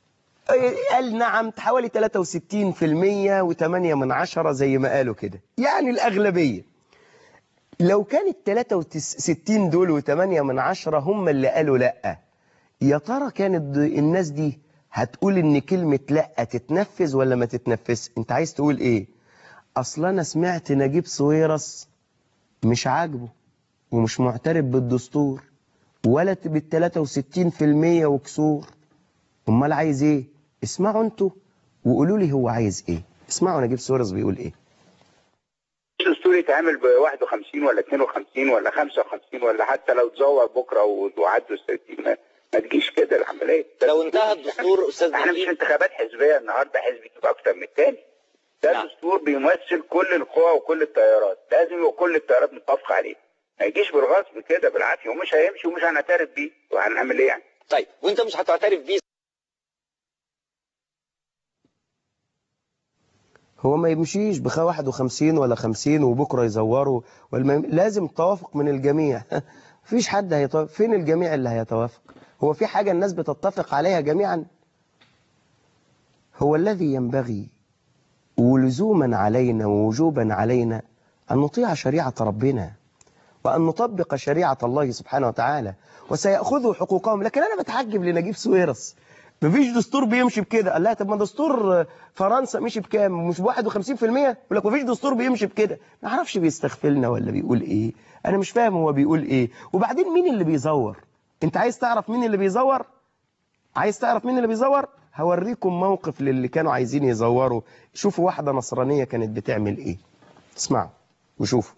قال نعم حوالي ثلاثة وستين بالمئة وثمانية من عشرة زي ما قالوا كده، يعني الأغلبية. لو كانت ثلاثة وستين دول وثمانية من عشرة هم اللي قالوا لأ، يا ترى كانت الناس دي هتقول إن كلمة لأ تتنفذ ولا ما تتنفذ؟ أنت عايز تقول إيه؟ أصلا أنا سمعت نجيب سويرس مش عاجبه ومش معترف بالدستور ولا بالثلاثة وستين بالمئة وكسور. أمال عايز إيه؟ اسمعوا أنتوا وقولوا لي هو عايز إيه. اسمعوا نجيب سويرس بيقول إيه. الدستور يتعمل ب واحد وخمسين ولا اثنين وخمسين ولا خمسة وخمسين ولا حتى لو تزور بكره وعدوا ستين، ما, ما تجيش كده العمليه. لو انتهى الدستور استاذ احنا مش انتخابات حزبيه النهارده، حزب يبقى اكتر من الثاني. ده نعم. دستور بيمثل كل القوى وكل التيارات، لازم يبقى كل التيارات متفقه عليه. ما يجيش بالغصب كده بالعافيه، ومش هيمشي ومش هنعترف بيه. وهنعمل ايه يعني؟ طيب وانت مش هتعترف بيه؟ هو ما يمشيش بخا واحد وخمسين ولا خمسين وبكرة يزوروا، والم... لازم توافق من الجميع. مفيش حد هيتوافق. فين الجميع اللي هيتوافق؟ هو في حاجة الناس بتتفق عليها جميعا؟ هو الذي ينبغي ولزوما علينا ووجوبا علينا أن نطيع شريعة ربنا وأن نطبق شريعة الله سبحانه وتعالى، وسيأخذوا حقوقهم. لكن أنا بتعجب لنجيب سويرس، مفيش دستور بيمشي بكده. قال لا طب ما دستور فرنسا مشي بكام؟ مش ب واحد وخمسين بالمئة؟ يقول لك مفيش دستور بيمشي بكده. ما اعرفش بيستغفلنا ولا بيقول ايه. انا مش فاهم هو بيقول ايه. وبعدين مين اللي بيزور؟ انت عايز تعرف مين اللي بيزور؟ عايز تعرف مين اللي بيزور؟ هوريكم موقف للي كانوا عايزين يزوروا. شوفوا واحدة نصرانية كانت بتعمل ايه. اسمعوا وشوفوا.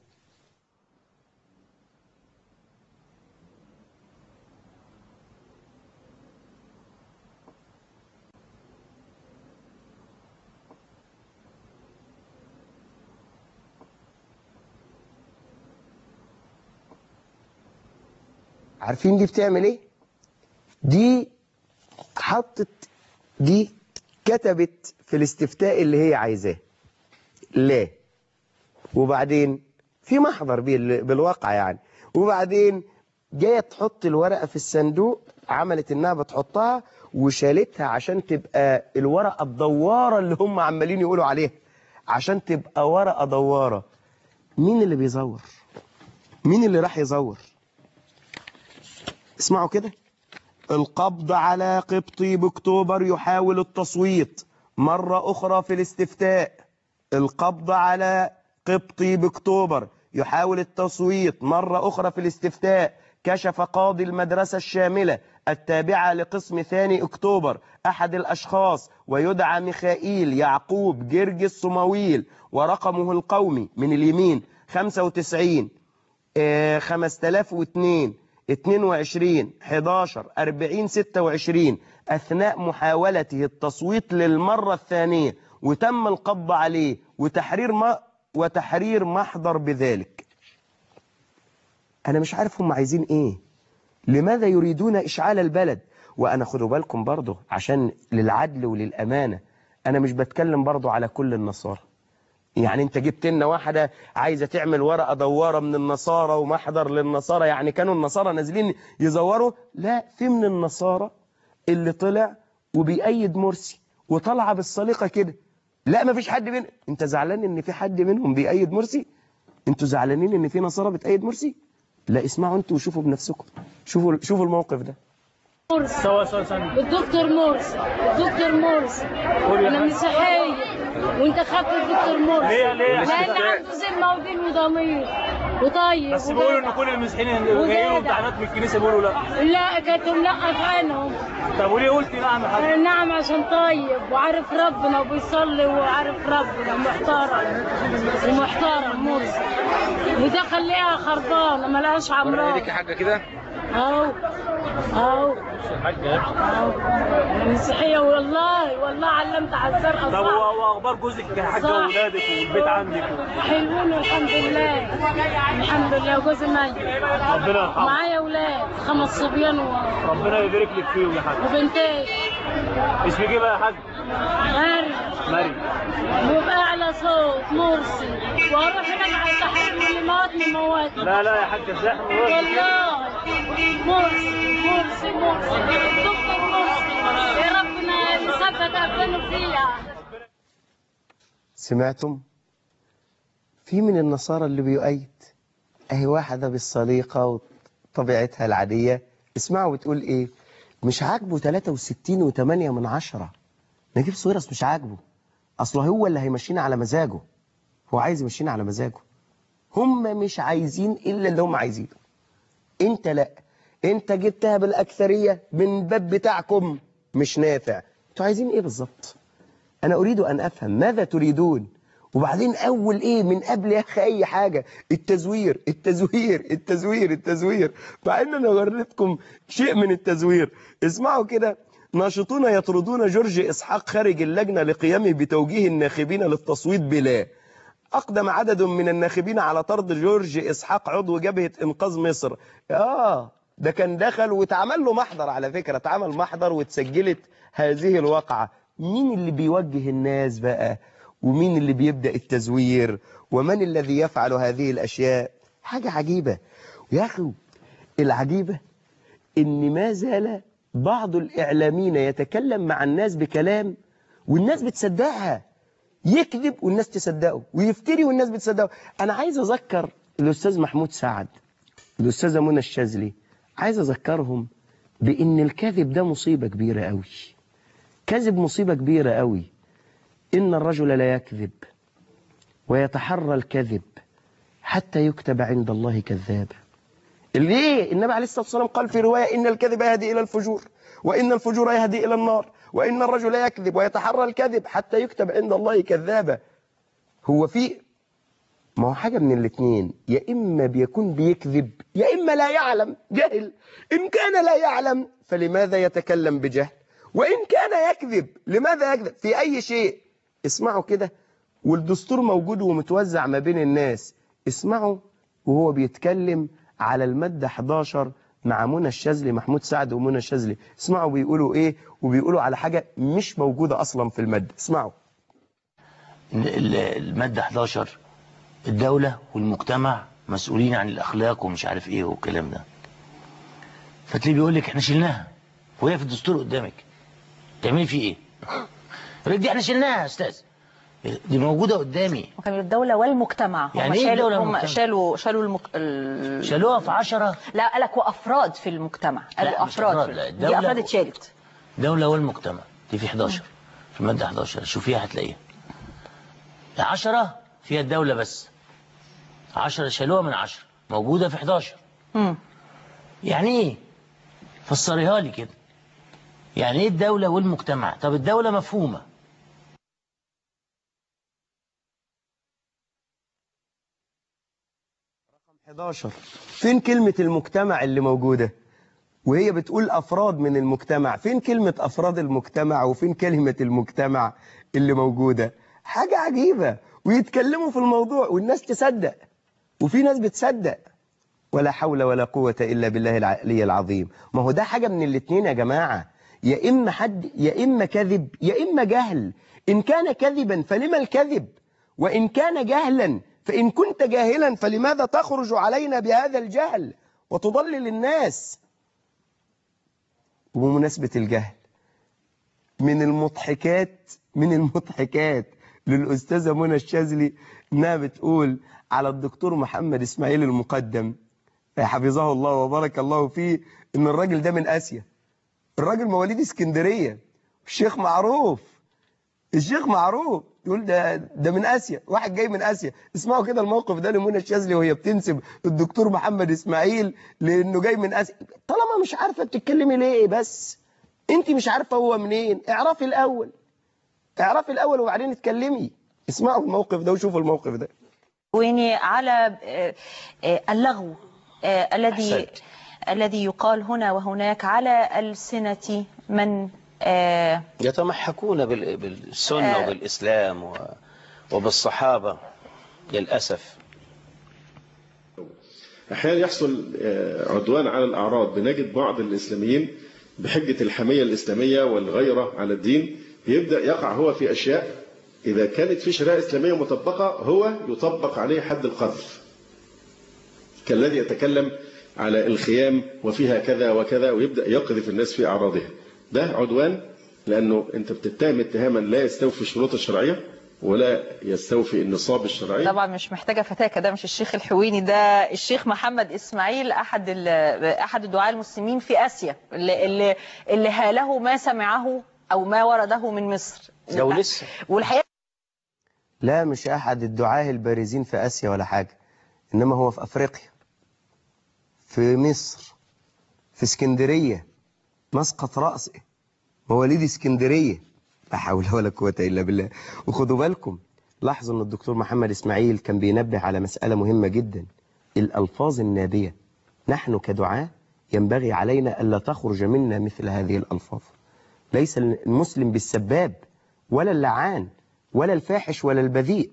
عارفين دي بتعمل ايه؟ دي حطت دي، كتبت في الاستفتاء اللي هي عايزاه لا، وبعدين في محضر بالواقع يعني، وبعدين جايه تحط الورقه في الصندوق، عملت انها بتحطها وشالتها عشان تبقى الورقه الدواره اللي هم عمالين يقولوا عليها، عشان تبقى ورقه دواره. مين اللي بيزور؟ مين اللي راح يزور؟ اسمعوا كده: القبض على قبطي باكتوبر يحاول التصويت مرة أخرى في الاستفتاء. القبض على قبطي باكتوبر يحاول التصويت مرة أخرى في الاستفتاء. كشف قاضي المدرسة الشاملة التابعة لقسم ثاني أكتوبر أحد الأشخاص ويدعى ميخائيل يعقوب جرجس صمويل، ورقمه القومي من اليمين خمسة وتسعين خمسة آلاف واثنين اثنين وعشرين حداشر أربعين ستة وعشرين، أثناء محاولته التصويت للمرة الثانية، وتم القبض عليه وتحرير ما وتحرير محضر بذلك. أنا مش عارف هم عايزين إيه، لماذا يريدون إشعال البلد؟ وأنا خدوا بالكم برضه عشان للعدل وللأمانة، أنا مش بتكلم برضه على كل النصارى. يعني انت جبت لنا واحدة عايزة تعمل ورقة دوارة من النصارى ومحضر للنصارى، يعني كانوا النصارى نازلين يزوروا؟ لا، في من النصارى اللي طلع وبيأيد مرسي وطلع بالصليقة كده. لا، ما فيش حد من انت زعلان ان في حد منهم بيأيد مرسي؟ انتوا زعلانين ان في نصارى بتأيد مرسي؟ لا، اسمعوا انتوا وشوفوا بنفسكم، شوفوا شوفوا الموقف ده. مرسي الدكتور مرسي الدكتور مرسي انا مسيحيه وانت خدت الدكتور مرسي. ليه ليه؟ لان عنده ذمه ودين وضمير وطيب. بس بيقولوا ان كل المسيحيين جايين امتحانات من الكنيسه بيقولوا لا. لا، كانتهم لا عنهم. طب وليه قلتي نعم يا حاج؟ نعم عشان طيب وعارف ربنا وبيصلي وعارف ربنا ومحترم ومحترم مرسي، وده خليها خربانه ملهاش عمران. وريني لك حاجه كده اهو اهو اهو انا مسيحيه والله والله علمت على الزرقاء. طب واخبار جوزك يا حاجه واولادك والبيت عندك؟ حلوين والحمد لله الحمد لله. وجوزي ميت ربنا يرحمه. معايا اولاد خمس صبيان و... ربنا يبارك لك فيهم يا حاج. وبنتين. اسمك ايه بقى يا حاج؟ مريم. مريم. وبأعلى صوت مرسي، واروح هناك على التحرير اللي موتني موتني. لا لا يا حاج زحمه والله. مرسي مرسي مرسي دكتور مرسي، يا ربنا يثبت أبدانه فيها. سمعتم؟ في من النصارى اللي بيؤيد، اهي واحدة بالصليقة وطبيعتها العادية. اسمعوا بتقول ايه؟ مش عاجبه ثلاثة وستين وثمانية من عشرة. نجيب ساويرس مش عاجبه، اصله هو اللي هيمشينا على مزاجه، هو عايز يمشينا على مزاجه. هم مش عايزين الا اللي هم عايزينه، انت لا، انت جبتها بالاكثريه من الباب بتاعكم مش نافع. انتوا عايزين ايه بالظبط؟ انا اريد ان افهم ماذا تريدون. وبعدين اول ايه من قبل يا اخي اي حاجه؟ التزوير التزوير التزوير التزوير مع ان انا وريتكم شيء من التزوير. اسمعوا كده: ناشطون يطردون جورج اسحاق خارج اللجنه لقيامه بتوجيه الناخبين للتصويت بلا. أقدم عدد من الناخبين على طرد جورج إسحاق عضو جبهة إنقاذ مصر. آه ده كان دخل واتعمل له محضر، على فكرة اتعمل محضر واتسجلت هذه الواقعة. مين اللي بيوجه الناس بقى؟ ومين اللي بيبدأ التزوير؟ ومن الذي يفعل هذه الأشياء؟ حاجة عجيبة يا أخي. العجيبة إن ما زال بعض الإعلاميين يتكلم مع الناس بكلام والناس بتصدقها، يكذب والناس تصدقه، ويفتري والناس بتصدقه. أنا عايز أذكر الأستاذ محمود سعد، الأستاذة منى الشاذلي، عايز أذكرهم بأن الكذب ده مصيبة كبيرة قوي. كذب مصيبة كبيرة قوي. إن الرجل لا يكذب ويتحرى الكذب حتى يكتب عند الله كذابا. ليه؟ النبي عليه الصلاة والسلام قال في رواية: إن الكذب يهدي إلى الفجور، وإن الفجور يهدي إلى النار، وإن الرجل يكذب ويتحرى الكذب حتى يكتب عند الله كذابا. هو في ما هو حاجة من الاثنين، يا إما بيكون بيكذب يا إما لا يعلم، جهل. إن كان لا يعلم فلماذا يتكلم بجهل؟ وإن كان يكذب لماذا يكذب في أي شيء؟ اسمعوا كده، والدستور موجود ومتوزع ما بين الناس. اسمعوا وهو بيتكلم على المادة إحدى عشر مع منى الشاذلي، محمود سعد ومنى الشاذلي. اسمعوا بيقولوا ايه، وبيقولوا على حاجة مش موجودة اصلا في المادة. اسمعوا. المادة احداشر الدولة والمجتمع مسؤولين عن الاخلاق ومش عارف ايه والكلام ده. فتلاقيه بيقول لك احنا شلناها وهي في الدستور قدامك، تعملي فيه ايه؟ يقول لك دي احنا شلناها يا استاذ، دي موجودة قدامي. وكان الدولة والمجتمع هم يعني ايه الدولة هم والمجتمع؟ شالوا شالوا المك... ال... شالوها في عشرة. لا قال لك وافراد في المجتمع، قالوا افراد في... دي افراد اتشالت. دولة والمجتمع دي في احداشر في المادة احداشر، شوفيها هتلاقيها. عشرة فيها الدولة بس، عشرة شالوها من عشرة، موجودة في احداشر. امم يعني ايه؟ فسريها لي كده. يعني ايه الدولة والمجتمع؟ طب الدولة مفهومة. احداشر فين كلمة المجتمع اللي موجودة؟ وهي بتقول أفراد من المجتمع، فين كلمة أفراد المجتمع وفين كلمة المجتمع اللي موجودة؟ حاجة عجيبة. ويتكلموا في الموضوع والناس تصدق، وفي ناس بتصدق. ولا حول ولا قوة إلا بالله العلي العظيم. ما هو ده حاجة من الاتنين يا جماعة، يا إما حد يا إما كذب يا إما جهل. إن كان كذبا فلما الكذب، وإن كان جهلا فإن كنت جاهلا فلماذا تخرج علينا بهذا الجهل وتضلل الناس؟ وبمناسبة الجهل، من المضحكات من المضحكات للأستاذة منى الشاذلي إنها بتقول على الدكتور محمد إسماعيل المقدم حفظه الله وبارك الله فيه إن الراجل ده من آسيا. الراجل مواليد اسكندرية، الشيخ معروف، الشيخ معروف يقول ده ده من آسيا، واحد جاي من آسيا. اسمعوا كده الموقف ده لمنى الشاذلي وهي بتنسب الدكتور محمد إسماعيل لأنه جاي من آسيا. طالما مش عارفة بتتكلمي ليه؟ بس انت مش عارفة هو منين، اعرفي الأول اعرفي الأول وبعدين اتكلمي. اسمعوا الموقف ده وشوفوا الموقف ده. ويني على اللغو الذي الذي يقال هنا وهناك على ألسنة من آه يتمحكون بالسنة آه وبالإسلام وبالصحابة للأسف. أحيانا يحصل عدوان على الأعراض، بنجد بعض الإسلاميين بحجة الحمية الإسلامية والغيرة على الدين يبدأ يقع هو في أشياء إذا كانت في شريعة إسلامية مطبقة هو يطبق عليه حد القذف، كالذي يتكلم على الخيام وفيها كذا وكذا ويبدأ يقذف الناس في أعراضها. ده عدوان، لأنه أنت بتتهم اتهاما لا يستوفي الشروط الشرعية ولا يستوفي النصاب الشرعي. طبعا مش محتاجة فتاكة، ده مش الشيخ الحويني، ده الشيخ محمد إسماعيل أحد أحد الدعاة المسلمين في آسيا اللي, اللي, اللي هاله ما سمعه أو ما ورده من مصر. لو لسه والحقيقة لا مش أحد الدعاة البارزين في آسيا ولا حاجة، إنما هو في أفريقيا، في مصر، في اسكندرية، مسقط رأسه، مواليد اسكندرية. لا حول ولا قوة إلا بالله. وخدوا بالكم، لاحظوا أن الدكتور محمد إسماعيل كان بينبه على مسألة مهمة جدا، الألفاظ النابية. نحن كدعاة ينبغي علينا ألا تخرج منا مثل هذه الألفاظ. ليس المسلم بالسباب ولا اللعان ولا الفاحش ولا البذيء.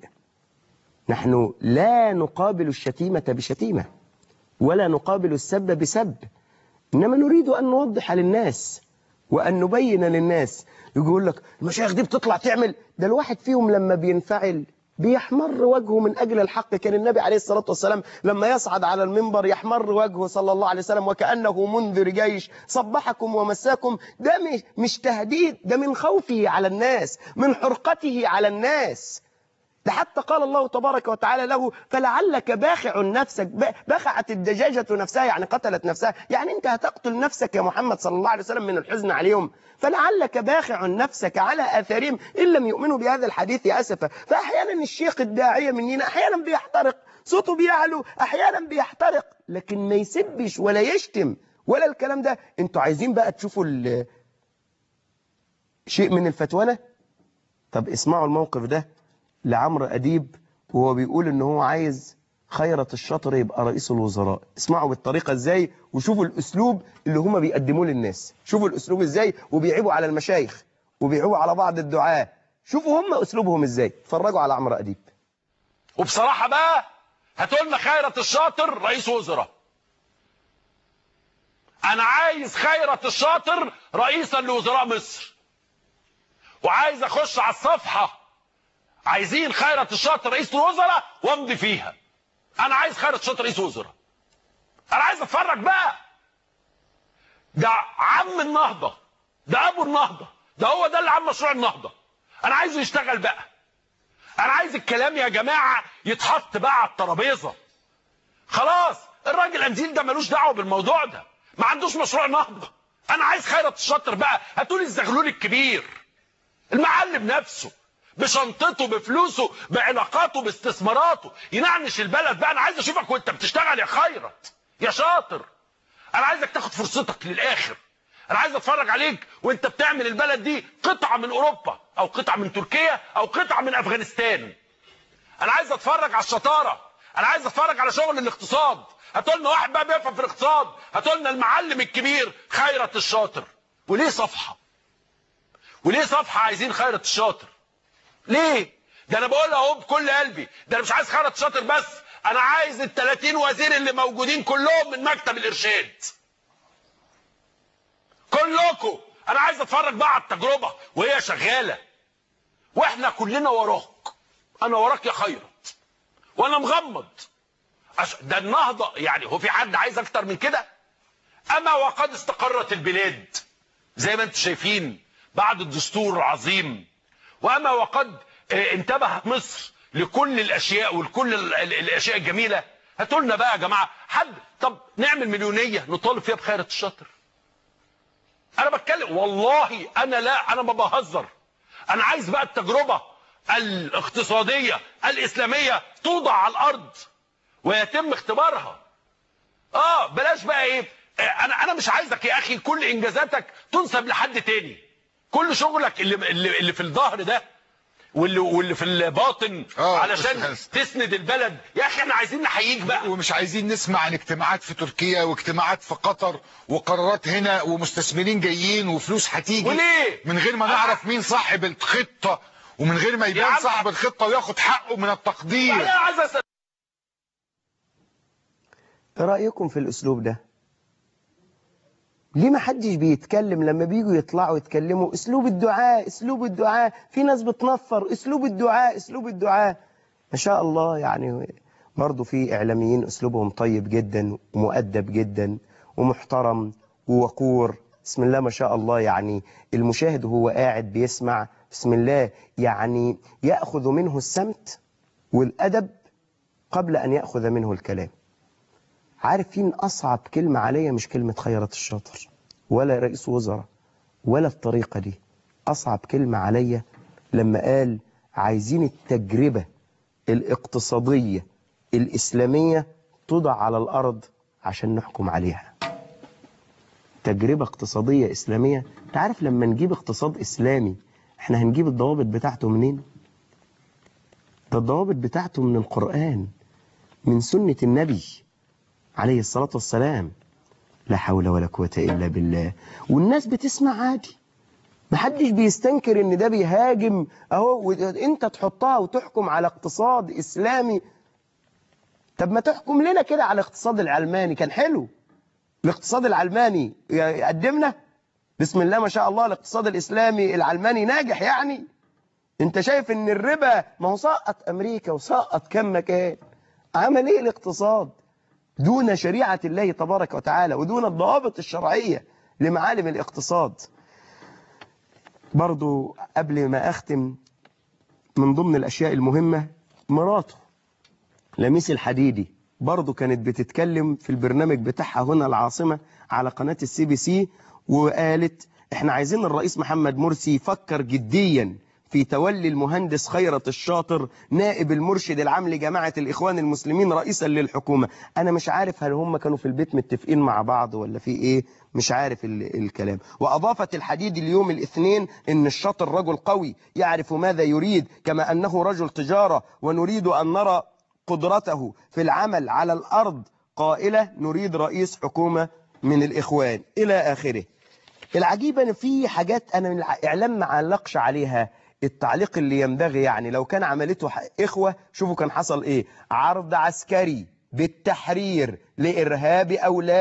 نحن لا نقابل الشتيمة بشتيمة ولا نقابل السب بسب، إنما نريد أن نوضح للناس وأن نبين للناس. يقول لك المشايخ دي بتطلع تعمل ده، الواحد فيهم لما بينفعل بيحمر وجهه من أجل الحق. كان النبي عليه الصلاة والسلام لما يصعد على المنبر يحمر وجهه صلى الله عليه وسلم وكأنه منذر جيش صبحكم ومساكم. ده مش تهديد، ده من خوفه على الناس، من حرقته على الناس. ده حتى قال الله تبارك وتعالى له فلعلك باخع نفسك. بخعت الدجاجة نفسها يعني قتلت نفسها، يعني انت هتقتل نفسك يا محمد صلى الله عليه وسلم من الحزن عليهم. فلعلك باخع نفسك على آثارهم إن لم يؤمنوا بهذا الحديث أسفا. فأحيانا الشيخ الداعية مننا أحيانا بيحترق، صوته بيعلو، أحيانا بيحترق، لكن ما يسبش ولا يشتم ولا الكلام ده. انتوا عايزين بقى تشوفوا شيء من الفتوانة؟ طب اسمعوا الموقف ده لعمرو أديب وهو بيقول ان هو عايز خيرت الشاطر يبقى رئيس الوزراء. اسمعوا بالطريقة ازاي وشوفوا الاسلوب اللي هما بيقدموه للناس. شوفوا الاسلوب ازاي وبيعيبوا على المشايخ وبيعيبوا على بعض الدعاة. شوفوا هما اسلوبهم ازاي. اتفرجوا على عمرو أديب. وبصراحة بقى هتقولنا خيرت الشاطر رئيس وزراء. انا عايز خيرت الشاطر رئيسا لوزراء مصر، وعايز اخش على الصفحه عايزين خيرت الشاطر رئيس الوزراء وامضي فيها. انا عايز خيرت الشاطر رئيس وزراء. انا عايز اتفرج بقى. ده عم النهضه، ده ابو النهضه، ده هو ده اللي عم مشروع النهضه. انا عايزه يشتغل بقى. انا عايز الكلام يا جماعه يتحط بقى على الترابيزه. خلاص الراجل قنديل ده ملوش دعوه بالموضوع ده، ما عندوش مشروع نهضه. انا عايز خيرت الشاطر بقى. هاتولي الزغلول الكبير، المعلم نفسه بشنطته بفلوسه بعلاقاته باستثماراته ينعنش البلد بقى. انا عايز اشوفك وانت بتشتغل يا خيرت يا شاطر. انا عايزك تاخد فرصتك للاخر. انا عايز اتفرج عليك وانت بتعمل البلد دي قطعه من اوروبا او قطعه من تركيا او قطعه من افغانستان. انا عايز اتفرج على الشطاره. انا عايز اتفرج على شغل الاقتصاد. هاتولنا واحد بقى بيفهم في الاقتصاد. هاتولنا المعلم الكبير خيرت الشاطر. وليه صفحه؟ وليه صفحه عايزين خيرت الشاطر؟ ليه؟ ده انا بقول اهو بكل قلبي، ده انا مش عايز خيرت الشاطر بس، انا عايز ال ثلاثين وزير اللي موجودين كلهم من مكتب الارشاد. كلكم. انا عايز اتفرج بقى على التجربه وهي شغاله. واحنا كلنا وراك. انا وراك يا خيرت. وانا مغمض. ده النهضه يعني هو في حد عايز اكتر من كده؟ اما وقد استقرت البلاد زي ما انتم شايفين بعد الدستور العظيم، واما وقد انتبهت مصر لكل الاشياء ولكل الاشياء الجميله. هاتوا لنا بقى يا جماعه حد. طب نعمل مليونيه نطالب فيها بخيرت الشاطر. انا بتكلم والله، انا لا انا ما بهزر. انا عايز بقى التجربه الاقتصاديه الاسلاميه توضع على الارض ويتم اختبارها. اه بلاش بقى ايه، انا انا مش عايزك يا اخي كل انجازاتك تنسب لحد تاني. كل شغلك اللي اللي, اللي في الظهر ده واللي واللي في الباطن علشان تسند البلد يا اخي احنا عايزين نحييك بقى. ومش عايزين نسمع عن اجتماعات في تركيا واجتماعات في قطر وقرارات هنا ومستثمرين جايين وفلوس هتيجي وليه؟ من غير ما نعرف مين صاحب الخطه ومن غير ما يبان صاحب الخطه وياخد حقه من التقدير. انا عايز اسال ايه رايكم في الاسلوب ده؟ ليه ما حدش بيتكلم لما بيجوا يطلعوا يتكلموا؟ اسلوب الدعاء اسلوب الدعاء. في ناس بتنفر اسلوب الدعاء اسلوب الدعاء. ما شاء الله يعني برضه في اعلاميين اسلوبهم طيب جدا ومؤدب جدا ومحترم ووقور. بسم الله ما شاء الله. يعني المشاهد وهو قاعد بيسمع بسم الله يعني يأخذ منه السمت والأدب قبل أن يأخذ منه الكلام. عارفين أصعب كلمة عليا مش كلمة خيرت الشاطر ولا رئيس وزراء ولا الطريقة دي. أصعب كلمة عليا لما قال عايزين التجربة الاقتصادية الإسلامية توضع على الأرض عشان نحكم عليها. تجربة اقتصادية إسلامية. تعرف لما نجيب اقتصاد إسلامي احنا هنجيب الضوابط بتاعته منين؟ ده الضوابط بتاعته من القرآن، من سنة النبي عليه الصلاة والسلام. لا حول ولا قوة إلا بالله. والناس بتسمع عادي، محدش بيستنكر ان ده بيهاجم اهو. انت تحطها وتحكم على اقتصاد اسلامي. طب ما تحكم لنا كده على الاقتصاد العلماني، كان حلو. الاقتصاد العلماني قدمنا بسم الله ما شاء الله. الاقتصاد الاسلامي العلماني ناجح. يعني انت شايف ان الربا ما هو سقط امريكا وسقط كم مكان. عمل ايه الاقتصاد دون شريعة الله تبارك وتعالى ودون الضوابط الشرعية لمعالم الاقتصاد؟ برضو قبل ما أختم، من ضمن الأشياء المهمة مراته لميس الحديدي برضو كانت بتتكلم في البرنامج بتاعها هنا العاصمة على قناة السي بي سي، وقالت احنا عايزين الرئيس محمد مرسي يفكر جديا في تولي المهندس خيرت الشاطر نائب المرشد العام لجماعة الإخوان المسلمين رئيسا للحكومة. أنا مش عارف هل هم كانوا في البيت متفقين مع بعض ولا في إيه، مش عارف الكلام. وأضافت الحديد اليوم الاثنين إن الشاطر رجل قوي يعرف ماذا يريد، كما أنه رجل تجارة ونريد أن نرى قدرته في العمل على الأرض، قائلة نريد رئيس حكومة من الإخوان إلى آخره. العجيب أن في حاجات أنا من الإعلام ما علقش عليها التعليق اللي ينبغي. يعني لو كان عملته إخوة شوفوا كان حصل إيه. عرض عسكري بالتحرير لإرهاب أولاد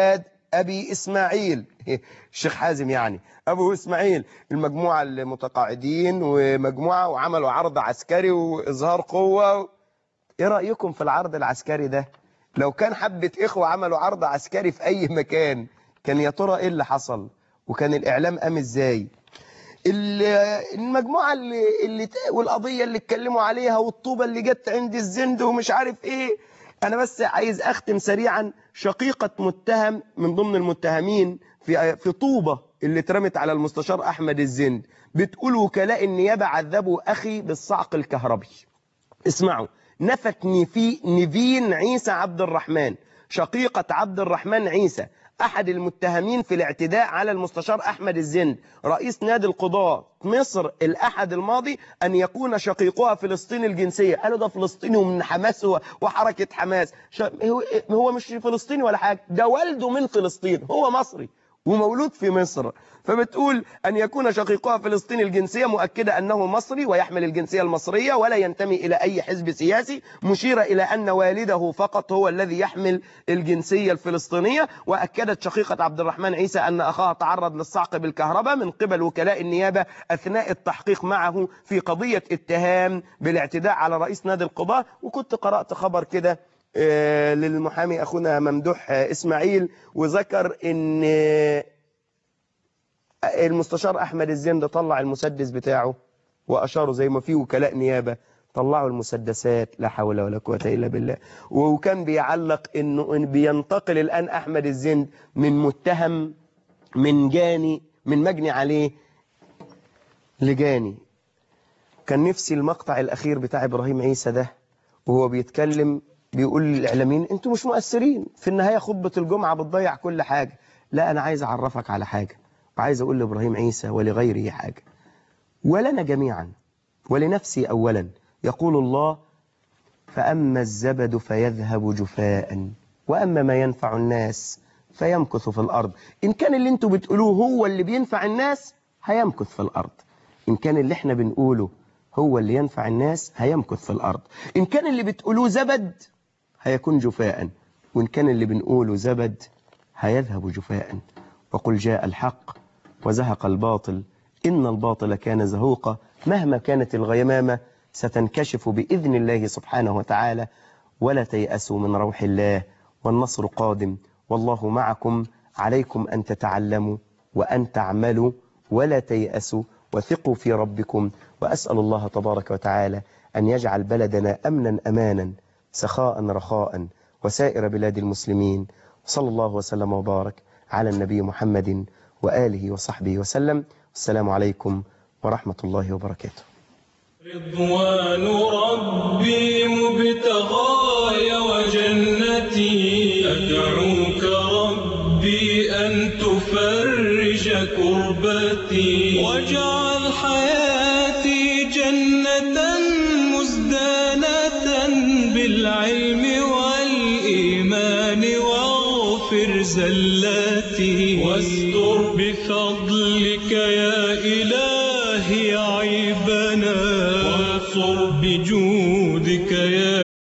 أبي إسماعيل الشيخ حازم يعني أبو إسماعيل المجموعة المتقاعدين ومجموعة وعملوا عرض عسكري وإظهار قوة. إيه رأيكم في العرض العسكري ده؟ لو كان حبة إخوة عملوا عرض عسكري في أي مكان كان يا ترى إيه اللي حصل؟ وكان الإعلام قام إزاي؟ المجموعة اللي, اللي والقضية اللي اتكلموا عليها والطوبة اللي جت عند الزند ومش عارف إيه. أنا بس عايز أختم سريعا. شقيقة متهم من ضمن المتهمين في في طوبة اللي اترمت على المستشار أحمد الزند بتقول وكلاء النيابة عذبوا أخي بالصعق الكهربي. اسمعوا. نفت نفي نيفين عيسى عبد الرحمن شقيقة عبد الرحمن عيسى أحد المتهمين في الاعتداء على المستشار أحمد الزند رئيس نادي القضاة مصر الأحد الماضي أن يكون شقيقها فلسطيني الجنسية. قالوا ده فلسطيني ومن حماس وحركة حماس. هو مش فلسطيني ولا حاجة، ده والده من فلسطين، هو مصري ومولود في مصر. فبتقول أن يكون شقيقها فلسطيني الجنسية مؤكدة أنه مصري ويحمل الجنسية المصرية ولا ينتمي إلى أي حزب سياسي، مشيرة إلى أن والده فقط هو الذي يحمل الجنسية الفلسطينية. وأكدت شقيقة عبد الرحمن عيسى أن أخاها تعرض للصعق بالكهرباء من قبل وكلاء النيابة أثناء التحقيق معه في قضية اتهام بالاعتداء على رئيس نادي القضاة. وكنت قرأت خبر كده للمحامي أخونا ممدوح إسماعيل وذكر أن المستشار أحمد الزند طلع المسدس بتاعه وأشاروا زي ما فيه وكلاء نيابة طلعوا المسدسات، لا حول ولا قوة إلا بالله. وكان بيعلق أنه إن بينتقل الآن أحمد الزند من متهم من جاني من مجني عليه لجاني. كان نفسي المقطع الأخير بتاع إبراهيم عيسى ده وهو بيتكلم بيقول للإعلاميين أنتوا مش مؤثرين، في النهاية خطبة الجمعة بتضيع كل حاجة. لا، أنا عايز أعرفك على حاجة وعايز أقول لإبراهيم عيسى ولغيره حاجة ولنا جميعا ولنفسي أولا. يقول الله فأما الزبد فيذهب جفاء وأما ما ينفع الناس فيمكث في الأرض. إن كان اللي انتوا بتقولوه هو اللي بينفع الناس هيمكث في الأرض، إن كان اللي احنا بنقوله هو اللي ينفع الناس هيمكث في الأرض. إن كان اللي بتقولوه زبد هيكون جفاء، وإن كان اللي بنقوله زبد هيذهب جفاء. وقل جاء الحق وزهق الباطل إن الباطل كان زهوقا. مهما كانت الغيمامة ستنكشف بإذن الله سبحانه وتعالى. ولا تيأسوا من روح الله والنصر قادم والله معكم. عليكم أن تتعلموا وأن تعملوا ولا تيأسوا وثقوا في ربكم. وأسأل الله تبارك وتعالى أن يجعل بلدنا أمنا أمانا سخاء رخاء وسائر بلاد المسلمين. صلى الله وسلم وبارك على النبي محمد وآله وصحبه وسلم. السلام عليكم ورحمة الله وبركاته. رضوان ربي مبتغاي وجنتي أدعوك ربي أن تفرج كربتي واجعل حياتي جنة مزدانة بالعلم والإيمان واغفر زلاتي واستر بفضلك يا إلهي عيبنا وانصر